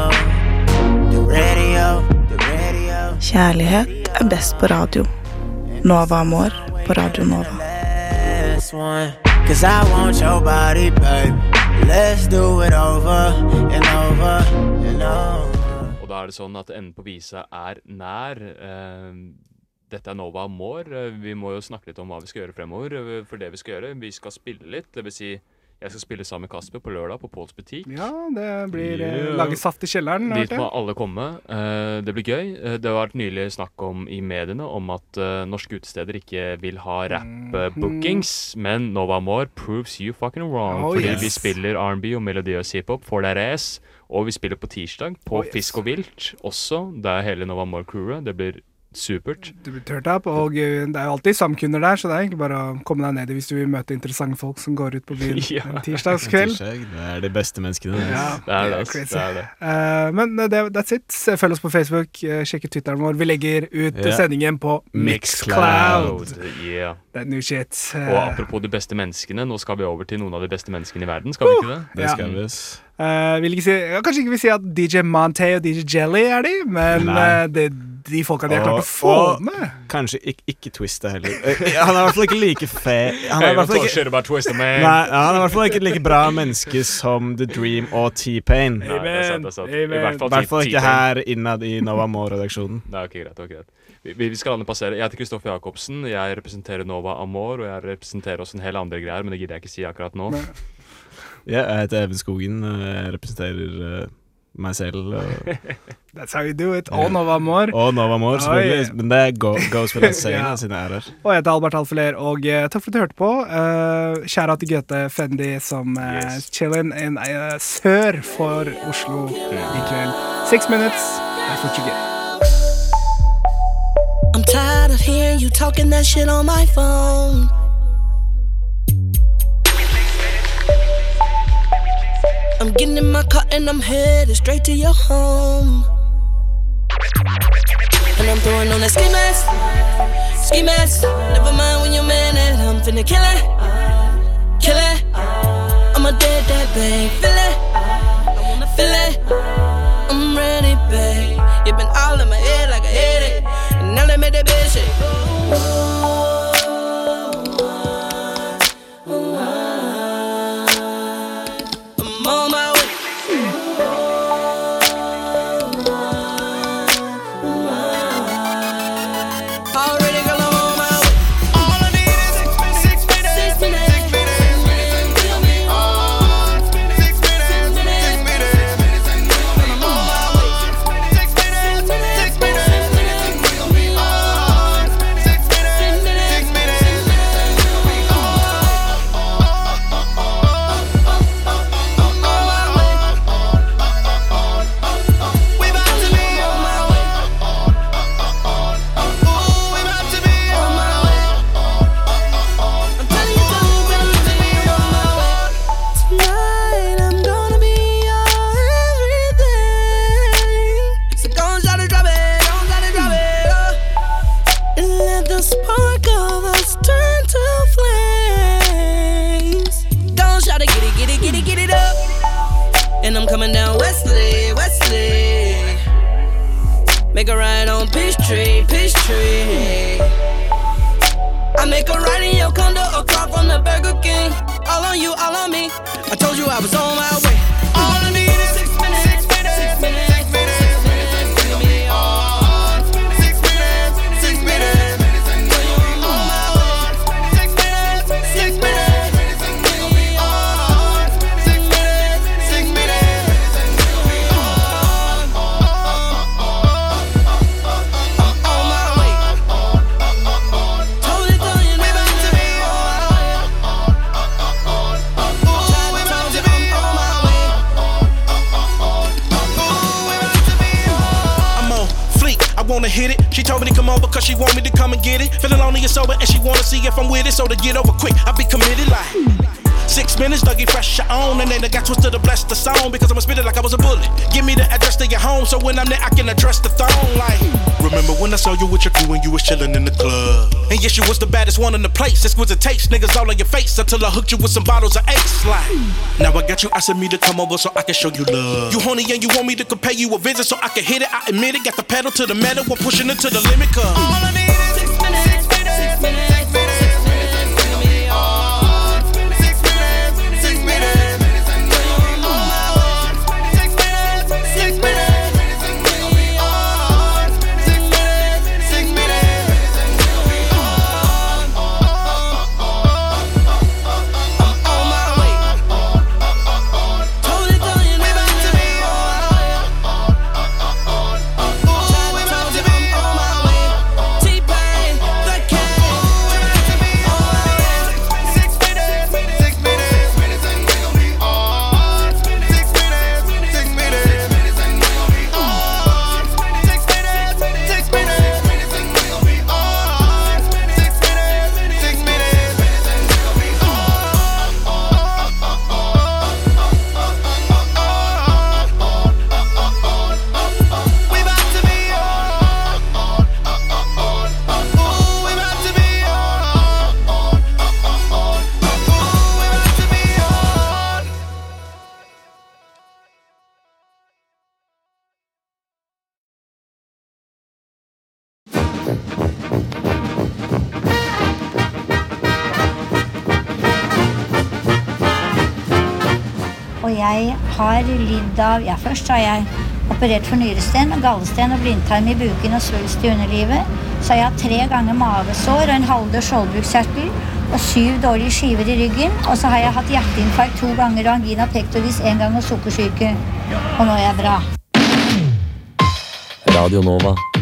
O: The radio, the radio.
H: Kjærlighet er best på radio. Nova Amor på Radio Nova.
O: Last one, cause I want your body, babe. Let's do it over and over and over.
B: Og da er det sånn at enden på visa er nær. Eh, dette er Nova Amor. Eh, Vi må jo snakke litt om hva vi skal gjøre fremover. Eh, For det vi skal gjøre, vi skal spille litt. Det vil si, jeg skal spille sammen med Kasper på lørdag på Pauls butikk.
A: Ja, det blir eh,
B: Yeah.
A: lage saft i kjelleren.
B: Dit
A: hørte jeg.
B: må alle komme. Eh, det blir gøy. Eh, det har vært nylig snakk om i mediene om at eh, norske utesteder ikke vil ha rap-bookings, men Nova Amor proves you fucking wrong.
A: Oh,
B: fordi
A: yes.
B: vi spiller R and B og melodiøs hiphop for der ass, og vi spiller på tirsdag på
A: Oh, yes.
B: Fisk og Vilt også. Det er hele Nova Amor-crewet. Det blir supert.
A: Du blir turned up, og eh, det er jo alltid samkunder der, så det er egentlig bare å komme deg ned i hvis du vil møte interessante folk som går ut på byen
B: Ja.
A: en tirsdagskveld.
C: Tirsdag, det er de beste menneskene. det.
A: Ja,
B: Det er det, ass.
A: crazy.
B: Det er det.
A: Eh, men det, that's it. Følg oss på Facebook, eh, sjekk ut Twitteren vår. Vi legger ut
C: Ja.
A: sendingen på Mixcloud.
B: Yeah.
A: Det er new shit. Eh,
B: Og apropos de beste menneskene, nå skal vi over til noen av de beste menneskene i verden, skal vi ikke det?
C: Det
A: Ja.
C: skal vi. ass.
A: eh, vil ikke si, ja, kanskje ikke vil si at D J Monte og D J Jelly er de, men
C: Nei.
A: eh, det, de folka de har klart å
C: Og-
A: få
C: og
A: med.
C: Kanskje ikke, ikke Twista heller. Eh, Han er i hvert fall ikke like fe... Han er i hvert fall ikke,
B: shit about Twister, man.
C: nei, han er i hvert fall ikke like bra menneske som The Dream og T-Pain.
B: Nei, det er sant, det er sant. I
A: Amen.
B: hvert
C: I
B: fall
C: hvert fall
B: T-
C: ikke
B: T-Pain.
C: her innad i Nova More-redaksjonen.
B: Det er ok, greit, ok, greit. Vi, vi skal alle passere. Jeg heter Kristoffer Jakobsen, jeg representerer Nova Amor, og jeg representerer også en hel andre greier, men det gidder jeg ikke si akkurat nå.
A: Nei.
C: Ja, jeg heter Even Skogen, og jeg representerer uh, meg selv. Og
A: That's how you do it. Og Nova Amor.
C: Og Nova Amor, selvfølgelig. Men det go goes without saying,
A: Ja.
C: siden jeg er her.
A: Og jeg heter Albert Alfeler, og uh, takk for at du hørte på. Uh, Kjære til Goethe Fendi som uh,
C: Yes.
A: chillen in uh, sør for Oslo i kveld. Six minutes, that's what you get.
P: I'm tired of hearing you talking that shit on my phone. I'm getting in my car and I'm headed straight to your home. And I'm throwing on that ski mask, ski mask. Never mind when you're mad at, I'm finna kill it, kill it. I'm a dead, dead babe, feel it, I wanna feel it. I'm ready, babe. You've been all in my head like a headache, and now they made that bitch shake. I'm on my way. Already got I'm on my way. All I need is six minutes, six minutes, six minutes, six minutes, six minutes. Feel me? Oh, six minutes, six minutes, six minutes. I'm on my way. Six minutes, six minutes, six minutes. Feel me? Oh, six minutes, six minutes, six minutes. We about to be on my way. Ooh, we about to be on my way. I'm telling you, don't be on my way. Tonight I'm gonna be your everything. So don't try to drop it, don't try to drop it, oh. And let the spark of us turn to flames. Don't try to get it, get it, get it, get it up. And I'm coming down Wesley, Wesley. Make a ride on Peachtree, Peachtree. I make a ride in your condo, a car from the Burger King. All on you, all on me. I told you I was on my way. All I need is six minutes, six minutes, six minutes, six minutes, six minutes. Feel me? Oh, six minutes, six minutes. On my way. Six minutes, six minutes. Feel me? Oh, six minutes, six minutes. I'm on my way. Told it, told you, we about to be on my way. Ooh, we about to be on my way. Ooh, we about to be on.
Q: I'm on fleek, I wanna hit it. She told me to come over cause she want me to come and get it. Feeling lonely and sober and she wanna see if I'm with it. So to get over quick, I be committed like six minutes, Dougie fresh your own. And then I got twisted to bless the song because I'ma spit it like I was a bullet. Give me the address to your home so when I'm there I can address the throne like. Remember when I saw you with your crew and you was chilling in the club? And yes, you was the baddest one in the place. Exquisite taste, niggas all on your face until I hooked you with some bottles of Ace like. Now I got you asking me to come over so I can show you love. You horny and you want me to compare you a visit so I can hit it. I admit it, got the pedal to the metal, we're pushing it to the limit. Cause all I need is six minutes, six minutes, six minutes, six minutes, six minutes. Feel me? Oh, six minutes, six minutes. On my way. Six minutes, six minutes. Feel me? Oh, six minutes, six minutes. I'm on my way. Told it, told you, we about to be on my way. Ooh, we about to be on my way. T-Pain, the King. Trying to be on my way. Six minutes, six minutes. Feel me? Oh, six minutes, six minutes. Oh, six minutes, six minutes. Feel me? Oh, six minutes, six minutes. We about to be on. Ooh, we about to be on. Ooh, we about to be on.
R: Og jeg har lidd av, ja først har jeg operert for nyresten og gallesten og blindtarm i buken og svulst i underlivet. så har jeg hatt tre ganger mavesår og en halvdød skjoldbruskkjertel og syv dårlige skiver i ryggen, og så har jeg hatt hjerteinfarkt to ganger og angina pectoris en gang og sukkersyke, og nå er jeg bra.
S: Radio Nova.